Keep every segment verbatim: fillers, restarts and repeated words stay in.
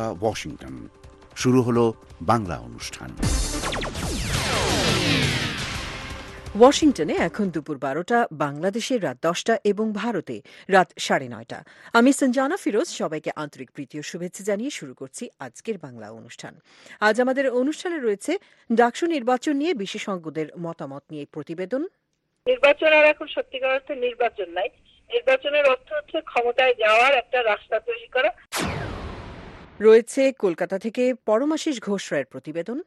Washington. শুরু হলো বাংলা অনুষ্ঠান। ওয়াশিংটনে এখন দুপুর বারোটা, বাংলাদেশের রাত দশটা এবং ভারতে রাত সাড়ে নয়টা। আমি সঞ্জানা ফিরোজ, সবাইকে আন্তরিক প্রীতি ও শুভেচ্ছা জানিয়ে শুরু করছি আজকের বাংলা অনুষ্ঠান। আজ আমাদের অনুষ্ঠানে রয়েছে ডাকসু নির্বাচন নিয়ে বিশেষজ্ঞদের মতামত নিয়ে প্রতিবেদন। নির্বাচন আর এখন সত্যিকার অর্থে নির্বাচন নাই, নির্বাচনের অর্থ হচ্ছে ক্ষমতায় যাওয়ার একটা রাস্তা তৈরি করা। রয়েছে কলকাতা থেকে পরমাশিস ঘোষ রায়ের প্রতিবেদন।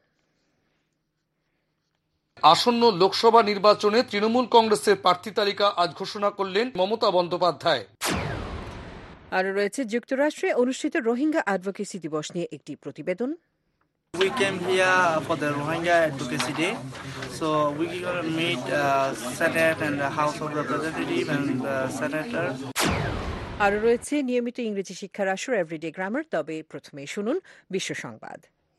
আসন্ন লোকসভা নির্বাচনে তৃণমূল কংগ্রেসের প্রার্থী তালিকা আজ ঘোষণা করলেন মমতা বন্দ্যোপাধ্যায়। আরও রয়েছে যুক্তরাষ্ট্রে অনুষ্ঠিত রোহিঙ্গা অ্যাডভোকেসি দিবস নিয়ে একটি প্রতিবেদন। We came here for the Rohingya Advocacy Day, so we will meet uh, Senate and the House of Representatives and the Senator. আরও রয়েছে নিয়মিত ইংরেজি শিক্ষার আসর এভরিডে গ্রামার। তবে প্রথমে শুনুন বিশ্ব সংবাদ।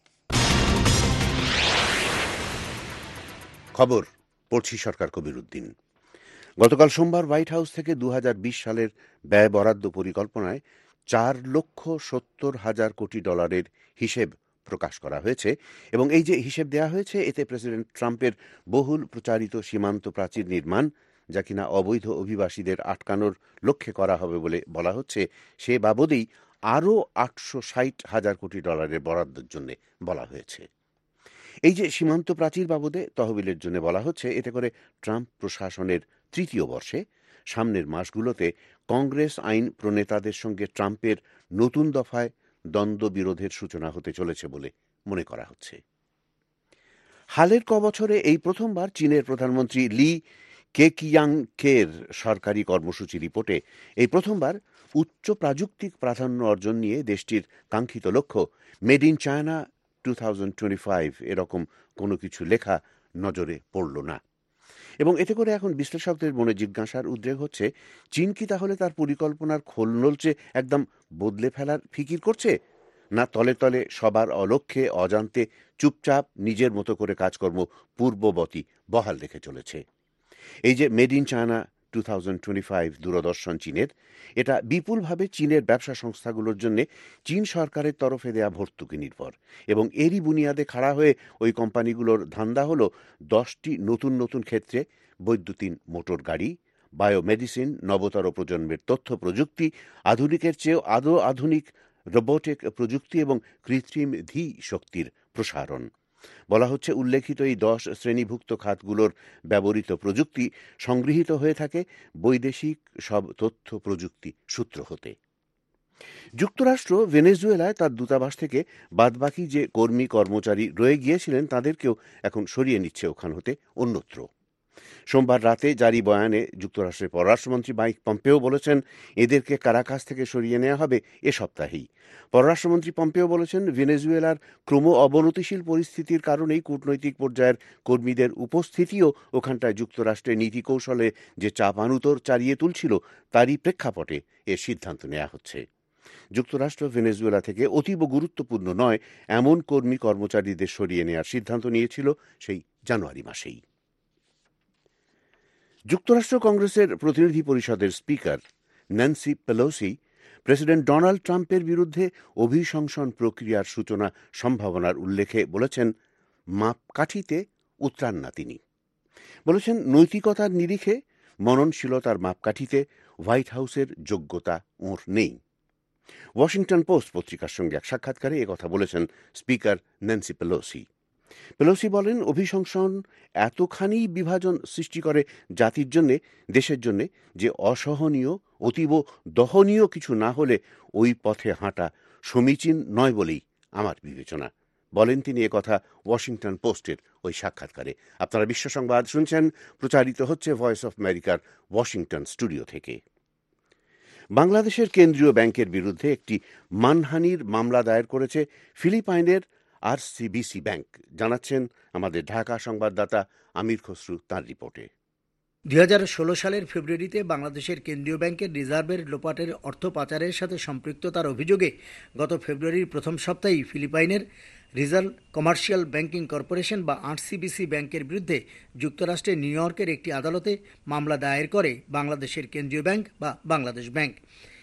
খবর পড়ছি সরকার কবির উদ্দিন। গতকাল সোমবার হোয়াইট হাউস থেকে দু হাজার বিশ সালের ব্যয় বরাদ্দ পরিকল্পনায় চার লক্ষ সত্তর হাজার কোটি ডলারের হিসেব প্রকাশ করা হয়েছে এবং এই যে হিসেব দেওয়া হয়েছে এতে প্রেসিডেন্ট ট্রাম্পের বহুল প্রচারিত সীমান্ত প্রাচীর নির্মাণ, যা কিনা অবৈধ অভিবাসীদের আটকানোর লক্ষ্যে করা হবে বলে বলা হচ্ছে, সে বাবদেই আরও আটশো ষাট হাজার কোটি ডলারের বরাদ্দের জন্য বলা হয়েছে। এই যে সীমান্ত প্রাচীর বাবদে তহবিলের জন্য বলা হচ্ছে, এতে করে ট্রাম্প প্রশাসনের তৃতীয় বর্ষে সামনের মাসগুলোতে কংগ্রেস আইন প্রণেতাদের সঙ্গে ট্রাম্পের নতুন দফায় দ্বন্দ্ব বিরোধের সূচনা হতে চলেছে বলে মনে করা হচ্ছে। হালের কবছরে এই প্রথমবার চীনের প্রধানমন্ত্রী লি কেকিয়াংকের সরকারি কর্মসূচি রিপোর্টে এই প্রথমবার উচ্চ প্রযুক্তিক প্রাধান্য অর্জন নিয়ে দেশটির কাঙ্ক্ষিত লক্ষ্য made in China two thousand twenty five এরকম কোনো কিছু লেখা নজরে পড়ল না। এবং এতে করে এখন বিশ্লেষকদের মনে জিজ্ঞাসার উদ্রেক হচ্ছে, চীন কি তাহলে তার পরিকল্পনার খোল নলচে একদম বদলে ফেলার ফিকির করছে, না তলে তলে সবার অলক্ষ্যে অজান্তে চুপচাপ নিজের মতো করে কাজকর্ম পূর্ববতী বহাল রেখে চলেছে? এই যে made in China two thousand twenty five দূরদর্শন চীনের, এটা বিপুলভাবে চীনের ব্যবসা সংস্থাগুলোর জন্য চীন সরকারের তরফে দেয়া ভর্তুকি নির্ভর এবং এরই বুনিয়াদে খাড়া হয়ে ওই কোম্পানিগুলোর ধান্দা হলো দশটি নতুন নতুন ক্ষেত্রে বৈদ্যুতিন মোটর গাড়ি, বায়োমেডিসিন, নবতর প্রজন্মের তথ্য প্রযুক্তি, আধুনিকের চেয়েও আদৌ আধুনিক রোবোটিক প্রযুক্তি এবং কৃত্রিম ধী শক্তির প্রসারণ। বলা হচ্ছে, উল্লেখিত এই দশ শ্রেণীভুক্ত খাতগুলোর ব্যবহৃত প্রযুক্তি সংগৃহীত হয়ে থাকে বৈদেশিক সব তথ্য প্রযুক্তি সূত্র হতে। যুক্তরাষ্ট্র ভেনেজুয়েলায় তার দূতাবাস থেকে বাদবাকি যে কর্মী কর্মচারী রয়ে গিয়েছিলেন তাদেরকেও এখন সরিয়ে নিচ্ছে ওখান হতে অন্যত্র। সোমবার রাতে জারি বয়ানে যুক্তরাষ্ট্রের পররাষ্ট্রমন্ত্রী মাইক পম্পেও বলেছেন, এদেরকে কারাকাস থেকে সরিয়ে নেওয়া হবে এ সপ্তাহেই। পররাষ্ট্রমন্ত্রী পম্পেও বলেছেন, ভেনেজুয়েলার ক্রম অবনতিশীল পরিস্থিতির কারণেই কূটনৈতিক পর্যায়ের কর্মীদের উপস্থিতিও ওখানটায় যুক্তরাষ্ট্রের নীতি কৌশলে যে চাপানুতর চালিয়ে তুলছিল তারই প্রেক্ষাপটে এর সিদ্ধান্ত নেওয়া হচ্ছে। যুক্তরাষ্ট্র ভেনেজুয়েলা থেকে অতীব গুরুত্বপূর্ণ নয় এমন কর্মী কর্মচারীদের সরিয়ে নেওয়ার সিদ্ধান্ত নিয়েছিল সেই জানুয়ারি মাসেই। যুক্তরাষ্ট্র কংগ্রেসের প্রতিনিধি পরিষদের speaker Nancy Pelosi president Donald ট্রাম্পের বিরুদ্ধে অভিশংসন প্রক্রিয়ার সূচনা সম্ভাবনার উল্লেখে বলেছেন, মাপকাঠিতে উতরান না তিনি। বলেছেন, নৈতিকতার নিরিখে মননশীলতার মাপকাঠিতে হোয়াইট হাউসের যোগ্যতা ওঁর নেই। ওয়াশিংটন পোস্ট পত্রিকার সঙ্গে এক সাক্ষাৎকারে একথা বলেছেন স্পিকার ন্যান্সি পেলোসি। পেলোসি বলেন, অভিশংসন এতখানি বিভাজন সৃষ্টি করে জাতির জন্যে, দেশের জন্যে, যে অসহনীয় অতীব দহনীয় কিছু না হলে ওই পথে হাঁটা সমীচীন নয় বলেই আমার বিবেচনা। বলেন তিনি একথা ওয়াশিংটন পোস্টের ওই সাক্ষাৎকারে। আপনারা বিশ্ব সংবাদ শুনছেন, প্রচারিত হচ্ছে ভয়েস অফ আমেরিকার ওয়াশিংটন স্টুডিও থেকে। বাংলাদেশের কেন্দ্রীয় ব্যাংকের বিরুদ্ধে একটি মানহানির মামলা দায়ের করেছে ফিলিপাইনের আরসিবিসি ব্যাংক, জানাচ্ছেন আমাদের ঢাকা সংবাদদাতা আমির খসরু তাঁর রিপোর্টে। দুই হাজার ষোলো সালের ফেব্রুয়ারিতে বাংলাদেশের কেন্দ্রীয় ব্যাংকের রিজার্ভের লোপাটের অর্থ পাচারের সাথে সম্পৃক্ততার অভিযোগে গত ফেব্রুয়ারির প্রথম সপ্তাহেই ফিলিপাইনের রিজার্ভ কমার্শিয়াল ব্যাংকিং কর্পোরেশন বা আরসিবিসি ব্যাংকের বিরুদ্ধে যুক্তরাষ্ট্রের নিউ ইয়র্কের একটি আদালতে মামলা দায়ের করে বাংলাদেশের কেন্দ্রীয় ব্যাংক বা বাংলাদেশ ব্যাংক।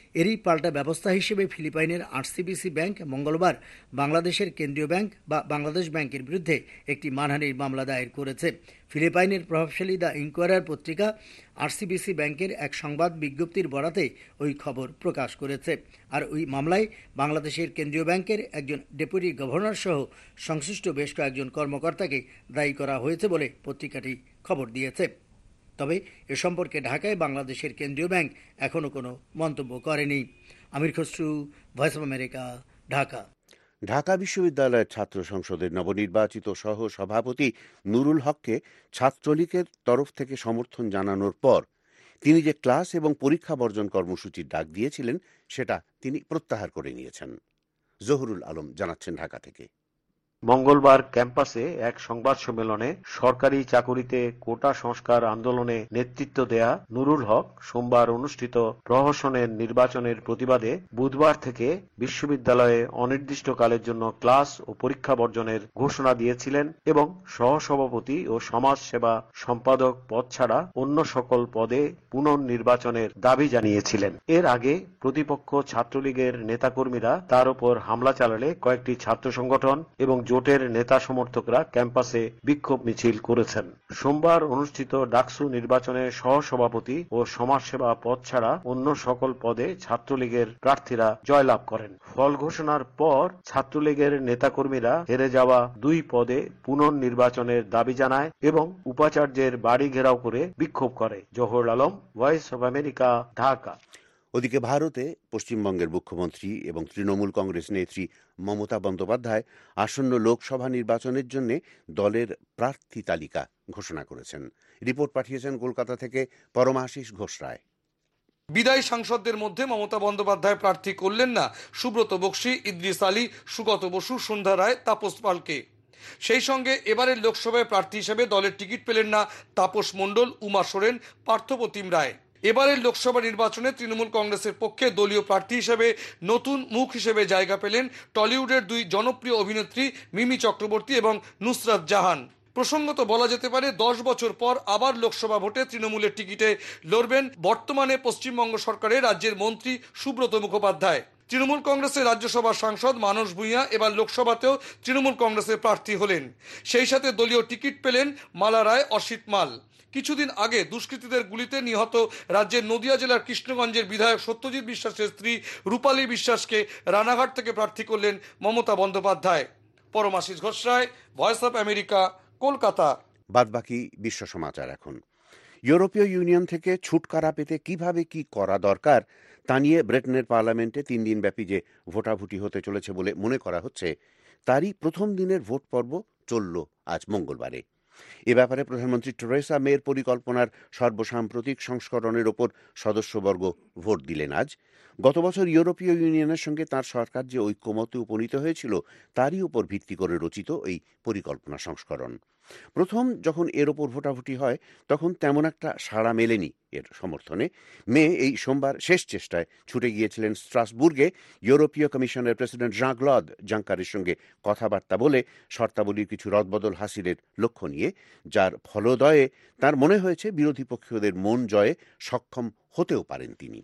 এরই পাল্টা ব্যবস্থা হিসেবে ফিলিপাইনের আরসিবিসি ব্যাংক মঙ্গলবার বাংলাদেশের কেন্দ্রীয় ব্যাংক বা বাংলাদেশ ব্যাংকের বিরুদ্ধে একটি মানহানির মামলা দায়ের করেছে। ফিলিপাইনের প্রভাবশালী দ্য ইনকোয়ারার পত্রিকা আরসিবিসি ব্যাংকের এক সংবাদ বিজ্ঞপ্তির বরাতে ওই খবর প্রকাশ করেছে। আর ওই মামলায় বাংলাদেশের কেন্দ্রীয় ব্যাংকের একজন ডেপুটি গভর্নর সহ সংশ্লিষ্ট বেশ কয়েকজন কর্মকর্তাকে দায়ী করা হয়েছে বলে পত্রিকাটি খবর দিয়েছে। তবে এ সম্পর্কে ঢাকায় বাংলাদেশের কেন্দ্রীয় ব্যাংক এখনো কোনো মন্তব্য করেনি। Amir Khasru, voice of America, Dhaka. Dhaka বিশ্ববিদ্যালয়ের ছাত্র সংসদের নবনির্বাচিত সহ সভাপতি নুরুল হককে ছাত্রলীগের তরফ থেকে সমর্থন জানানোর পর তিনি যে ক্লাস এবং পরীক্ষা বর্জন কর্মসূচির ডাক দিয়েছিলেন সেটা তিনি প্রত্যাহার করে নিয়েছেন। জহুরুল আলম জানাচ্ছেন ঢাকা থেকে। মঙ্গলবার ক্যাম্পাসে এক সংবাদ সম্মেলনে সরকারি চাকুরিতে কোটা সংস্কার আন্দোলনে নেতৃত্ব দেয়া নুরুল হক সোমবার অনুষ্ঠিত প্রহসনের নির্বাচনের প্রতিবাদে বুধবার থেকে বিশ্ববিদ্যালয়ে অনির্দিষ্টকালের জন্য ক্লাস ও পরীক্ষা বর্জনের ঘোষণা দিয়েছিলেন এবং সহসভাপতি ও সমাজ সেবা সম্পাদক পদ ছাড়া অন্য সকল পদে পুনর্নির্বাচনের দাবি জানিয়েছিলেন। এর আগে প্রতিপক্ষ ছাত্রলীগের নেতাকর্মীরা তার উপর হামলা চালালে কয়েকটি ছাত্র সংগঠন এবং জোটের নেতা সমর্থকরা ক্যাম্পাসে বিক্ষোভ মিছিল করেছেন। সোমবার অনুষ্ঠিত ডাকসু নির্বাচনে সহসভাপতি ও সমাজসেবা পদ ছাড়া অন্য সকল পদে ছাত্রলীগের প্রার্থীরা জয়লাভ করেন। ফল ঘোষণার পর ছাত্রলীগের নেতাকর্মীরা হেরে যাওয়া দুই পদে পুনর্নির্বাচনের দাবি জানায় এবং উপাচার্যের বাড়ি ঘেরাও করে বিক্ষোভ করে। Zahur Alam, voice of America, Dhaka. ওদিকে ভারতে পশ্চিমবঙ্গের মুখ্যমন্ত্রী এবং তৃণমূল কংগ্রেস নেত্রী মমতা বন্দ্যোপাধ্যায় আসন্ন লোকসভা নির্বাচনের জন্য দলের প্রার্থী তালিকা ঘোষণা করেছেন। রিপোর্ট পাঠিয়েছেন কলকাতা থেকে পরমাশিস ঘোষ রায়। বিদায়ী সাংসদদের মধ্যে মমতা বন্দ্যোপাধ্যায় প্রার্থী করলেন না সুব্রত বক্সী, ইদ্রিস আলী, সুগত বসু, সন্ধ্যা রায়, তাপস পালকে। সেই সঙ্গে এবারের লোকসভায় প্রার্থী হিসেবে দলের টিকিট পেলেন না তাপস মণ্ডল, উমা সোরেন, পার্থপ্রতিম রায়। এবারের লোকসভা নির্বাচনে তৃণমূল কংগ্রেসের পক্ষে দলীয় প্রার্থী হিসেবে নতুন মুখ হিসেবে জায়গা পেলেন টলিউডের দুই জনপ্রিয় অভিনেত্রী মিমি চক্রবর্তী এবং নুসরাত জাহান। প্রসঙ্গত বলা যেতে পারে দশ বছর পর আবার লোকসভা ভোটে তৃণমূলের টিকিটে লড়বেন বর্তমানে পশ্চিমবঙ্গ সরকারের রাজ্যের মন্ত্রী সুব্রত মুখোপাধ্যায়। তৃণমূল কংগ্রেসের রাজ্যসভার সাংসদ মানস ভূঁইয়া এবার লোকসভাতেও তৃণমূল কংগ্রেসের প্রার্থী হলেন। সেই সাথে দলীয় টিকিট পেলেন মালা রায়, অসিত মাল। কিছুদিন আগে দুষ্কৃতীদের গুলিতে নিহত রাজ্যের নদিয়া জেলার কৃষ্ণগঞ্জের বিধায়ক সত্যজিৎ বিশ্বাসের স্ত্রী রূপালী বিশ্বাসকে রানাঘাট থেকে প্রার্থী করলেন Mamata Bandyopadhyay. Paramashis Ghosh Roy, voice of America, Kolkata. বাদবাকি বিশ্ব সমাচার এখন। ইউরোপীয় ইউনিয়ন থেকে ছুটকারা পেতে কিভাবে কি করা দরকার তা নিয়ে ব্রিটেনের পার্লামেন্টে তিন দিন ব্যাপী যে ভোটাভুটি হতে চলেছে বলে মনে করা হচ্ছে, তারই প্রথম দিনের ভোট পর্ব চলল আজ মঙ্গলবারে। এ ব্যাপারে প্রধানমন্ত্রী টেরেসা মের পরিকল্পনার সর্বসাম্প্রতিক সংস্করণের ওপর সদস্যবর্গ ভোট দিলেন আজ। গত বছর ইউরোপীয় ইউনিয়নের সঙ্গে তার সরকার যে ঐক্যমতে উপনীত হয়েছিল তারই উপর ভিত্তি করে রচিত এই পরিকল্পনা সংস্করণ। প্রথম যখন এর ওপর ভোটাভুটি হয় তখন তেমন একটা সাড়া মেলেনি এর সমর্থনে। মে এই সোমবার শেষ চেষ্টায় ছুটে গিয়েছিলেন স্ট্রাসবুর্গে ইউরোপীয় কমিশনের প্রেসিডেন্ট জাঁ ক্লদ জাঙ্কারের সঙ্গে কথাবার্তা বলে শর্তাবলীর কিছু রদবদল হাসিলের লক্ষ্য নিয়ে, যার ফলোদয়ে তার মনে হয়েছে বিরোধী পক্ষীয়দের মন জয়ে সক্ষম হতেও পারেন তিনি।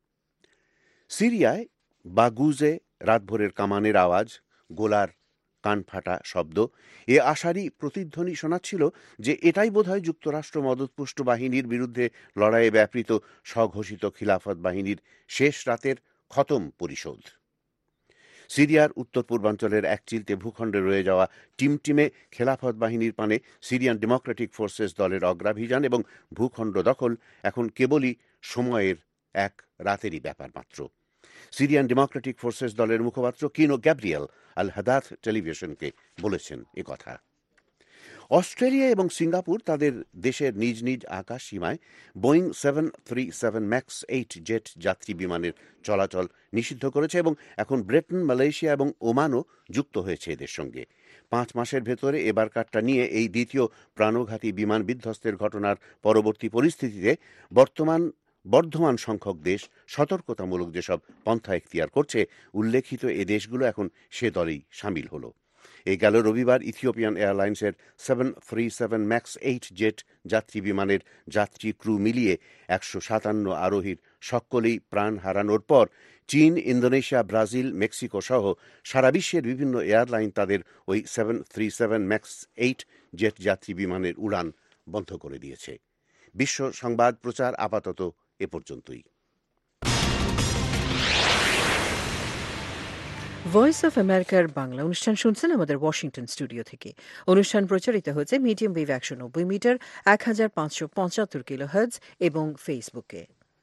সিরিয়ায় বাগুজে রাতভরের কামানের আওয়াজ, গোলার কানফাটা শব্দ, এ আশারই প্রতিধ্বনি শোনাচ্ছিল যে এটাই বোধহয় যুক্তরাষ্ট্র মদতপুষ্ট বাহিনীর বিরুদ্ধে লড়াইয়ে ব্যাপৃত স্বঘোষিত খিলাফত বাহিনীর শেষ রাতের খতম পরিশোধ। সিরিয়ার উত্তর পূর্বাঞ্চলের এক চিলতে ভূখণ্ডে রয়ে যাওয়া টিমটিমে খেলাফত বাহিনীর পানে সিরিয়ান ডেমোক্রেটিক ফোর্সেস দলের অগ্রাভিযান এবং ভূখণ্ড দখল এখন কেবলই সময়ের এক রাতেরই ব্যাপার মাত্র। সিরিয়ান ডেমোক্রেটিক ফোর্সেস দলের মুখপাত্র কিনো গ্যাব্রিয়েল আল হাদাথ টেলিভিশনকে বলেছেন এ কথা। অস্ট্রেলিয়া এবং সিঙ্গাপুর তাদের দেশের নিজ নিজ আকাশ সীমায় Boeing seven three seven max eight jet যাত্রী বিমানের চলাচল নিষিদ্ধ করেছে এবং এখন ব্রিটেন, মালয়েশিয়া এবং ওমানও যুক্ত হয়েছে এদের সঙ্গে। পাঁচ মাসের ভেতরে এবারকারটা নিয়ে এই দ্বিতীয় প্রাণঘাতী বিমান বিধ্বস্তের ঘটনার পরবর্তী পরিস্থিতিতে বর্তমান বর্ধমান সংখ্যক দেশ সতর্কতামূলক যেসব পন্থা এখতিয়ার করছে, উল্লেখিত এ দেশগুলো এখন সে দলেই সামিল হল। এই গেল রবিবার ইথিওপিয়ান এয়ারলাইন্সের seven three seven max eight jet যাত্রী বিমানের যাত্রী ক্রু মিলিয়ে একশো সাতান্ন আরোহীর সকলেই প্রাণ হারানোর পর চীন, ইন্দোনেশিয়া, ব্রাজিল, মেক্সিকো সহ সারা বিশ্বের বিভিন্ন এয়ারলাইন তাদের ওই seven three seven max eight jet যাত্রী বিমানের উড়ান বন্ধ করে দিয়েছে। বিশ্ব সংবাদ প্রচার আপাতত এ পর্যন্তই। ভয়েস অফ আমেরিকার বাংলা অনুষ্ঠান শুনছেন আমাদের ওয়াশিংটন স্টুডিও থেকে। অনুষ্ঠান প্রচারিত হচ্ছে মিডিয়াম ওয়েভ একশো নব্বই মিটার এক হাজার পাঁচশো পঁচাত্তর কিলো হার্টজ এবং ফেসবুকে।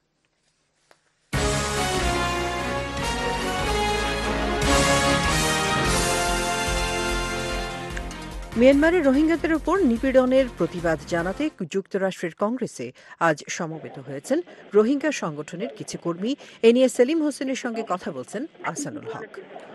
মিয়ানমারের রোহিঙ্গাদের ওপর নিপীড়নের প্রতিবাদ জানাতে যুক্তরাষ্ট্রের কংগ্রেসে আজ সমবেত হয়েছেন রোহিঙ্গা সংগঠনের কিছু কর্মী। এ নিয়ে সেলিম হোসেনের সঙ্গে কথা বলছেন আহসানুল হক।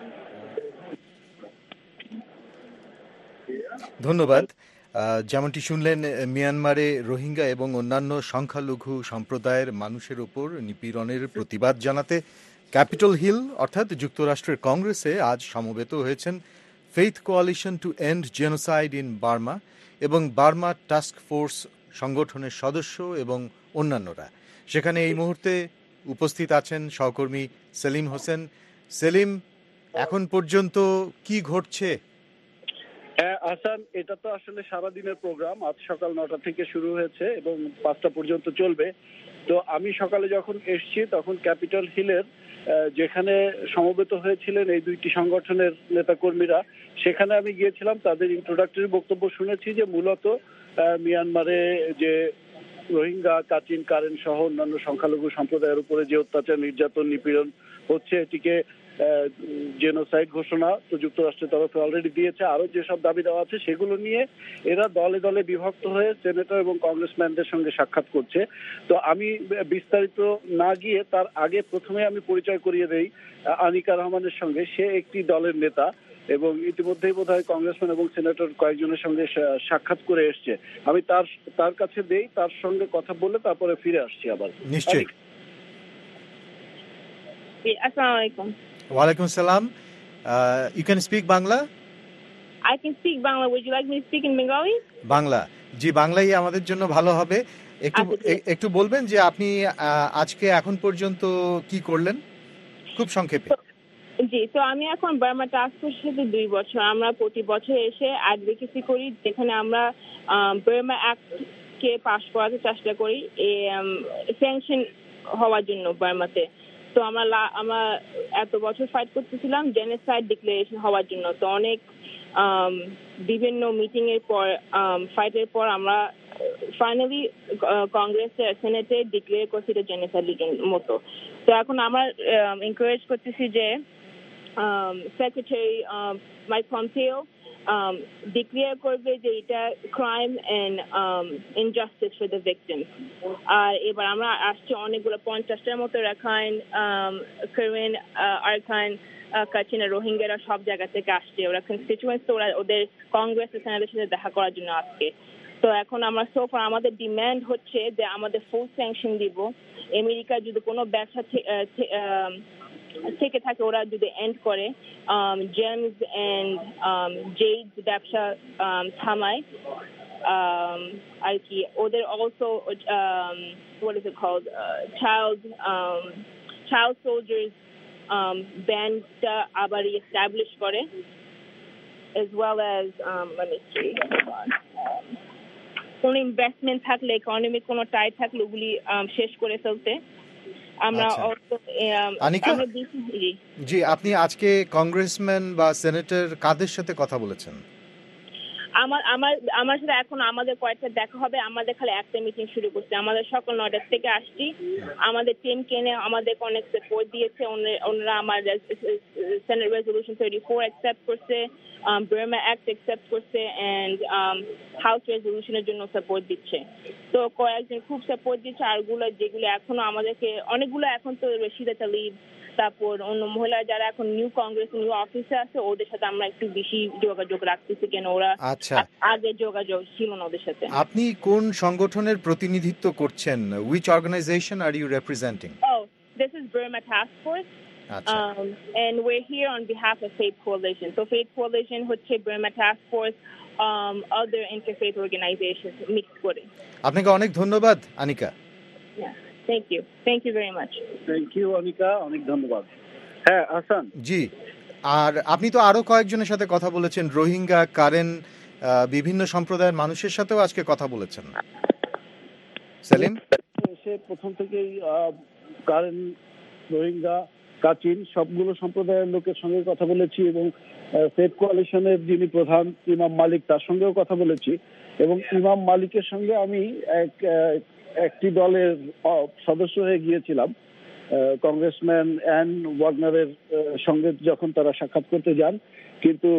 ধন্যবাদ। যেমনটি শুনলেন, মিয়ানমারে রোহিঙ্গা এবং অন্যান্য সংখ্যালঘু সম্প্রদায়ের মানুষের ওপর নিপীড়নের প্রতিবাদ জানাতে ক্যাপিটল হিল অর্থাৎ যুক্তরাষ্ট্রের কংগ্রেসে আজ সমবেত হয়েছেন faith coalition to end genocide in Burma এবং বার্মা টাস্ক ফোর্স সংগঠনের সদস্য এবং অন্যান্যরা। সেখানে এই মুহূর্তে উপস্থিত আছেন সহকর্মী সেলিম হোসেন। সেলিম, এখন পর্যন্ত কি ঘটছে? হ্যাঁ আহসান, এটা তো আসলে সারাদিনের প্রোগ্রাম। আজ সকাল নটা থেকে শুরু হয়েছে এবং পাঁচটা পর্যন্ত চলবে। তো আমি সকালে যখন এসছি তখন ক্যাপিটল হিলের যেখানে সমবেত হয়েছিলেন এই দুইটি সংগঠনের নেতাকর্মীরা, সেখানে আমি গিয়েছিলাম। তাদের ইন্ট্রোডাক্টরি বক্তব্য শুনেছি যে মূলত মিয়ানমারে যে রোহিঙ্গা, কাচিন, কারেন সহ অন্যান্য সংখ্যালঘু সম্প্রদায়ের উপরে যে অত্যাচার, নির্যাতন, নিপীড়ন হচ্ছে, এটিকে জেনোসাইড ঘোষণা তো যুক্তরাষ্ট্রের তরফে অলরেডি দিয়েছে। আরো যেসব দাবি দেওয়া আছে সেগুলো নিয়ে এরা দলে দলে বিভক্ত হয়ে সেনেটর এবং কংগ্রেসম্যানদের সঙ্গে সাক্ষাৎ করছে। তো আমি বিস্তারিত না গিয়ে তার আগে প্রথমে আমি পরিচয় করিয়ে দেই আনিকা রহমানের সঙ্গে। সে একটি দলের নেতা এবং ইতিমধ্যেই বোধ হয় কংগ্রেসম্যান এবং সেনেটর কয়েকজনের সঙ্গে সাক্ষাৎ করে এসছে। আমি তার তার কাছে দেই, তার সঙ্গে কথা বলে তারপরে ফিরে আসছি আবার। নিশ্চয়ই। আসসালামু আলাইকুম। ওয়ালাইকুম সালাম। You can speak Bangla? I can speak Bangla. Would you like me to speak in Bengali? Bangla, জি, বাংলাই আমাদের জন্য ভালো হবে। একটু একটু বলবেন যে আপনি আজকে এখন পর্যন্ত কি করলেন, খুব সংক্ষেপে। জি, তো আমি এখন বার্মা টাস্ক ফোর্সের সাথে দুই বছর। আমরা প্রতি বছর এসে অ্যাডভোকেসি করি, যেখানে আমরা বার্মা অ্যাক্ট কে পাশ করাতে চেষ্টা করি স্যাংশন হওয়ার জন্য বার্মাতে। তো আমরা আমরা এত বছর ফাইট করতেছিলাম জেনোসাইড ডিক্লারেশন হওয়ার জন্য। তো অনেক বিভিন্ন মিটিং এর পর, ফাইটের পর আমরা ফাইনালি কংগ্রেস সেনেটে ডিক্লেয়ার করছি এটা জেনোসাইডের মতো। তো এখন আমরা এনকারেজ করতেছি যে সেক্রেটারি মাইক পম্পেও ডিক্লেয়ার করবে যে এটা crime and injustice for the victim. আর এবার আমরা আসছি অনেকগুলো পঞ্চাশটার মতো রাখাইন, কারেন, আরকান, কাচিনা, রোহিঙ্গারা সব জায়গা থেকে আসছে। ওরা কনস্টিটিউয়েন্টস, ওরা ওদের কংগ্রেস সেনেটের সাথে দেখা করার জন্য আসছে। তো এখন আমরা সোফার আমাদের ডিমান্ড হচ্ছে যে আমাদের ফুল স্যাংশন দিব। আমেরিকা যদি কোনো ব্যবসা থেকে থাকে ওরা যদি এন্ড করে, জেমস এন্ড জেড ব্যবসা থামায় আর কি। ওদের also what is it called child child soldiers ব্যান্ডটা আবার এস্টাবলিশ করে, as well as um, let me see কোন ইনভেস্টমেন্ট থাকলে, ইকোনমিক কোনো টাই থাকলে ওগুলি শেষ করে ফেলতে। আমরা জি, আপনি আজকে কংগ্রেসম্যান বা সেনেটর কাদের সাথে কথা বলেছেন? আমার আমার আমার সাথে এখন আমাদের কয়েকটা দেখা হবে। আমাদের খালি একটা মিটিং শুরু করছে। আমাদের সকাল নয়টার থেকে আসছি। আমাদের টিম কেনে আমাদের অনেক সাপোর্ট দিয়েছে। ওনারা আমার senate resolution thirty four accept করছে, বার্মা অ্যাক্ট অ্যাকসেপ্ট করছে, অ্যান্ড হাউস রেজলিউশনের জন্য সাপোর্ট দিচ্ছে। তো কয়েকজন খুব সাপোর্ট দিচ্ছে। আরগুলো যেগুলো এখনো আমাদেরকে অনেকগুলো এখন তো রশিদা তালিব, তারপর অন্য মহিলা যারা এখন নিউ কংগ্রেস নিউ অফিসে আছে ওদের সাথে আমরা একটু বেশি যোগাযোগ রাখতেছি, কেন ওরা আগে যোগাযোগ ছিল না ওদের সাথে। আপনি কোন সংগঠনের প্রতিনিধিত্ব করছেন? Which organization are you representing? Oh, this is Burma Task Force. আচ্ছা। Um, and we're here on behalf of Faith Coalition. So Faith Coalition হচ্ছে Burma Task Force, um, other interfaith organizations mixed করে। আপনাকে অনেক ধন্যবাদ Anika. Yeah, thank you. Thank you very much. Thank you Anika, অনেক ধন্যবাদ। হ্যাঁ হাসান। জি, আর আপনি তো আরো কয়েকজনের সাথে কথা বলেছেন, রোহিঙ্গা, কারেন, বিভিন্ন সম্প্রদায়ের মানুষের সাথেও আজকে কথা বলেছেন। সেলিম, সে প্রথম থেকেই কারেন, রোহিঙ্গা, কাচিন সবগুলো সম্প্রদায়ের লোকের সঙ্গে কথা বলেছি এবং ফেথ কোয়ালিশনের যিনি প্রধান ইমাম মালিক তার সঙ্গেও কথা বলেছি এবং ইমাম মালিকের সঙ্গে আমি এক একটি দলের সদস্য হয়ে গিয়েছিলাম কংগ্রেসম্যান অ্যান ওয়াগনারের সঙ্গে যখন তারা সাক্ষাৎ করতে যান, কিন্তু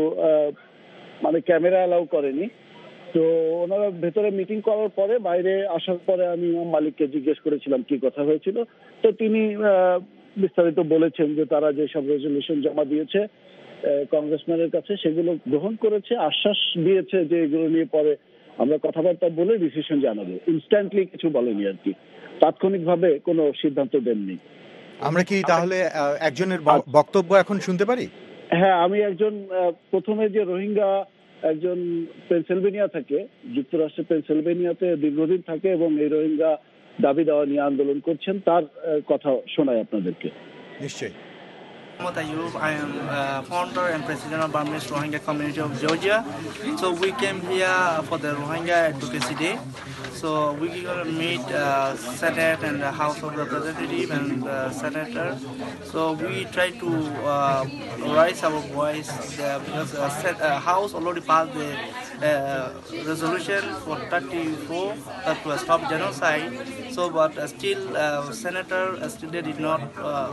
মানে ক্যামেরা অ্যালাউ করেনি। তো ওনারা ভেতরে মিটিং করার পরে বাইরে আসার পরে আমি ইমাম মালিককে জিজ্ঞেস করেছিলাম কি কথা হয়েছিল। তো তিনি বিস্তারিত বলেছেন যে তারা যেসব রেজলিউশন জমা দিয়েছে কংগ্রেসম্যানের কাছে সেগুলো গ্রহণ করেছে, আশ্বাস দিয়েছে যে এগুলো নিয়ে পরে আমরা কথাবার্তা বলে ডিসিশন জানাবো। ইনস্ট্যান্টলি কিছু বলেনি আর কি, তাৎক্ষণিকভাবে কোনো সিদ্ধান্ত দেননি। আমরা কি তাহলে একজনের বক্তব্য এখন শুনতে পারি? হ্যাঁ, আমি একজন প্রথমে যে রোহিঙ্গা একজন পেনসিলভেনিয়া থাকে, যুক্তরাষ্ট্রের পেনসিলভেনিয়াতে দীর্ঘদিন থাকে এবং এই রোহিঙ্গা দাবি দেওয়া নিয়ে আন্দোলন করছেন, তার কথা শোনাই আপনাদেরকে। নিশ্চয়ই। Mohammed Ayub, I am uh, founder and president of Burmese Rohingya community of Georgia. So we came here for the Rohingya Advocacy Day. So we're going to meet uh, Senate and the House of Representatives and uh, Senator. So we try to uh, raise our voice there because uh, set, uh, House already passed the uh, resolution for thirty-four uh, to stop genocide. So but uh, still uh, Senator uh, still they did not uh,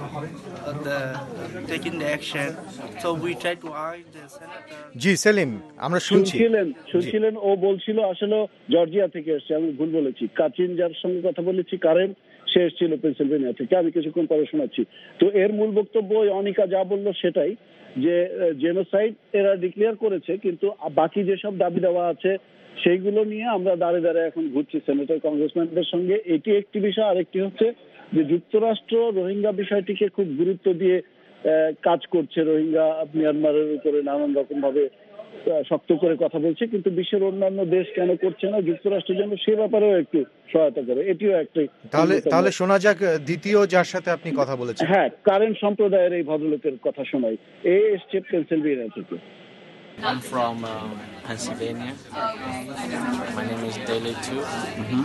the taking the action. So we try to urge the senator. জি সেলিম, আমরা শুনছি। শুনছিলেন শুনছিলেন ও বলছিল আসলে Georgia থেকে এসেছে, আমি ভুল বলেছি। কাচিন যার সঙ্গে কথা বলেছি কারেন, সে এসেছিল পেনসিলভেনিয়া থেকে, আমি কিছুক্ষণ পরে শোনাচ্ছি। তো এর মূল বক্তব্য অনিকা যা বললো সেটাই, যে জেনোসাইড এরা ডিক্লেয়ার করেছে, কিন্তু বাকি যেসব দাবি দেওয়া আছে সেইগুলো নিয়ে আমরা দাঁড়ে দাঁড়ে এখন ঘুরছি সেনেটর কংগ্রেসম্যানদের সঙ্গে। এটি একটি বিষয়। আরেকটি হচ্ছে যে যুক্তরাষ্ট্র রোহিঙ্গা বিষয়টিকে খুব গুরুত্ব দিয়ে কাজ করছে, রোহিঙ্গা মিয়ানমারের উপরে নানান রকম ভাবে শক্ত করে কথা বলছে, কিন্তু বিশ্বের অন্যান্য দেশ কেন করছে না, যুক্তরাষ্ট্র যেন সে ব্যাপারেও একটু সহায়তা করে, এটিও একটি। তাহলে তাহলে শোনা যাক দ্বিতীয় যার সাথে আপনি কথা বলেছেন। হ্যাঁ, কারেন্ট সম্প্রদায়ের এই ভদ্রলোকের কথা শোনাই। এ এসছে পেনসিলভেনিয়া থেকে। I'm from um, Pennsylvania. My name is Daily too. Mm-hmm.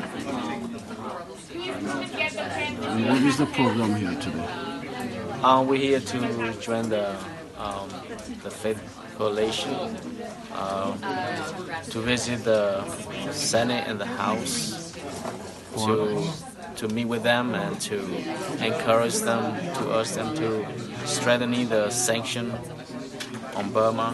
And what is the program here today? Um, we're here to join the um, the Faith Coalition uh, to visit the Senate and the House to to meet with them and to encourage them, to urge them to strengthen the sanction on Burma.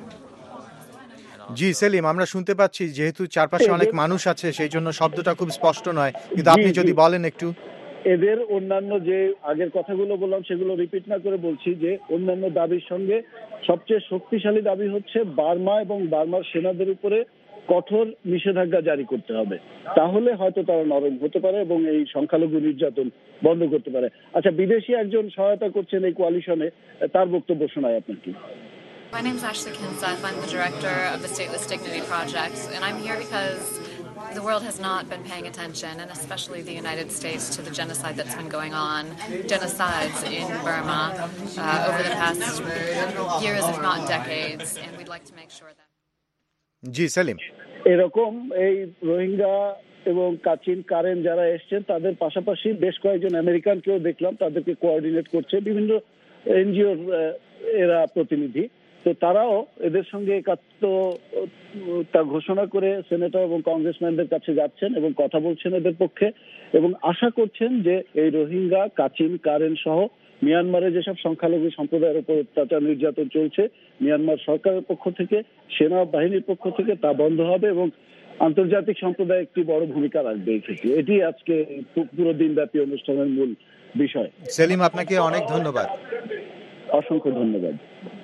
জি সেলিম, আমরা শুনতে পাচ্ছি, যেহেতু চারপাশে অনেক মানুষ আছে সেই জন্য শব্দটা খুব স্পষ্ট নয়, কিন্তু আপনি যদি বলেন একটু। এদের অন্যান্য যে আগের কথাগুলো বললাম সেগুলো রিপিট না করে বলছি যে অন্যান্য দাবির সঙ্গে সবচেয়ে শক্তিশালী দাবি হচ্ছে বার্মা এবং বার্মার সেনাদের উপরে কঠোর নিষেধাজ্ঞা জারি করতে হবে, তাহলে হয়তো তারা নরম হতে পারে এবং এই সংখ্যালঘু নির্যাতন বন্ধ করতে পারে। আচ্ছা, বিদেশি একজন সহায়তা করছেন এই কোয়ালিশনে, তার বক্তব্য শোনায় আপনাকে। My name is Ashley Kinseth. I'm the director of the Stateless Dignity Project, and I'm here because the world has not been paying attention, and especially the United States, to the genocide that's been going on, genocides in Burma uh, over the past years, if not decades, and we'd like to make sure that. জি সেলিম, এরকম এই রোহিঙ্গা এবং Kachin current যারা এসছেন তাদের পাশাপাশি বেশ কয়েকজন আমেরিকানকেও দেখলাম, তাদেরকে কোঅর্ডিনেট করছে বিভিন্ন এনজিওর এরা প্রতিনিধি। তো তারাও এদের সঙ্গে একাত্মতা ঘোষণা করে সেনেটর এবং কংগ্রেসম্যানদের কাছে যাচ্ছেন এবং কথা বলছেন এদের পক্ষে, এবং আশা করছেন যে এই রোহিঙ্গা, কাচিন, কারেন সহ মিয়ানমারে যেসব সংখ্যালঘু সম্প্রদায়ের উপর অত্যাচার নির্যাতন চলছে মিয়ানমার সরকারের পক্ষ থেকে, সেনাবাহিনীর পক্ষ থেকে, তা বন্ধ হবে এবং আন্তর্জাতিক সম্প্রদায় একটি বড় ভূমিকা রাখবে এই ক্ষেত্রে। এটি আজকে পুরো দিনব্যাপী অনুষ্ঠানের মূল বিষয়। সেলিম, আপনাকে অনেক ধন্যবাদ। অসংখ্য ধন্যবাদ।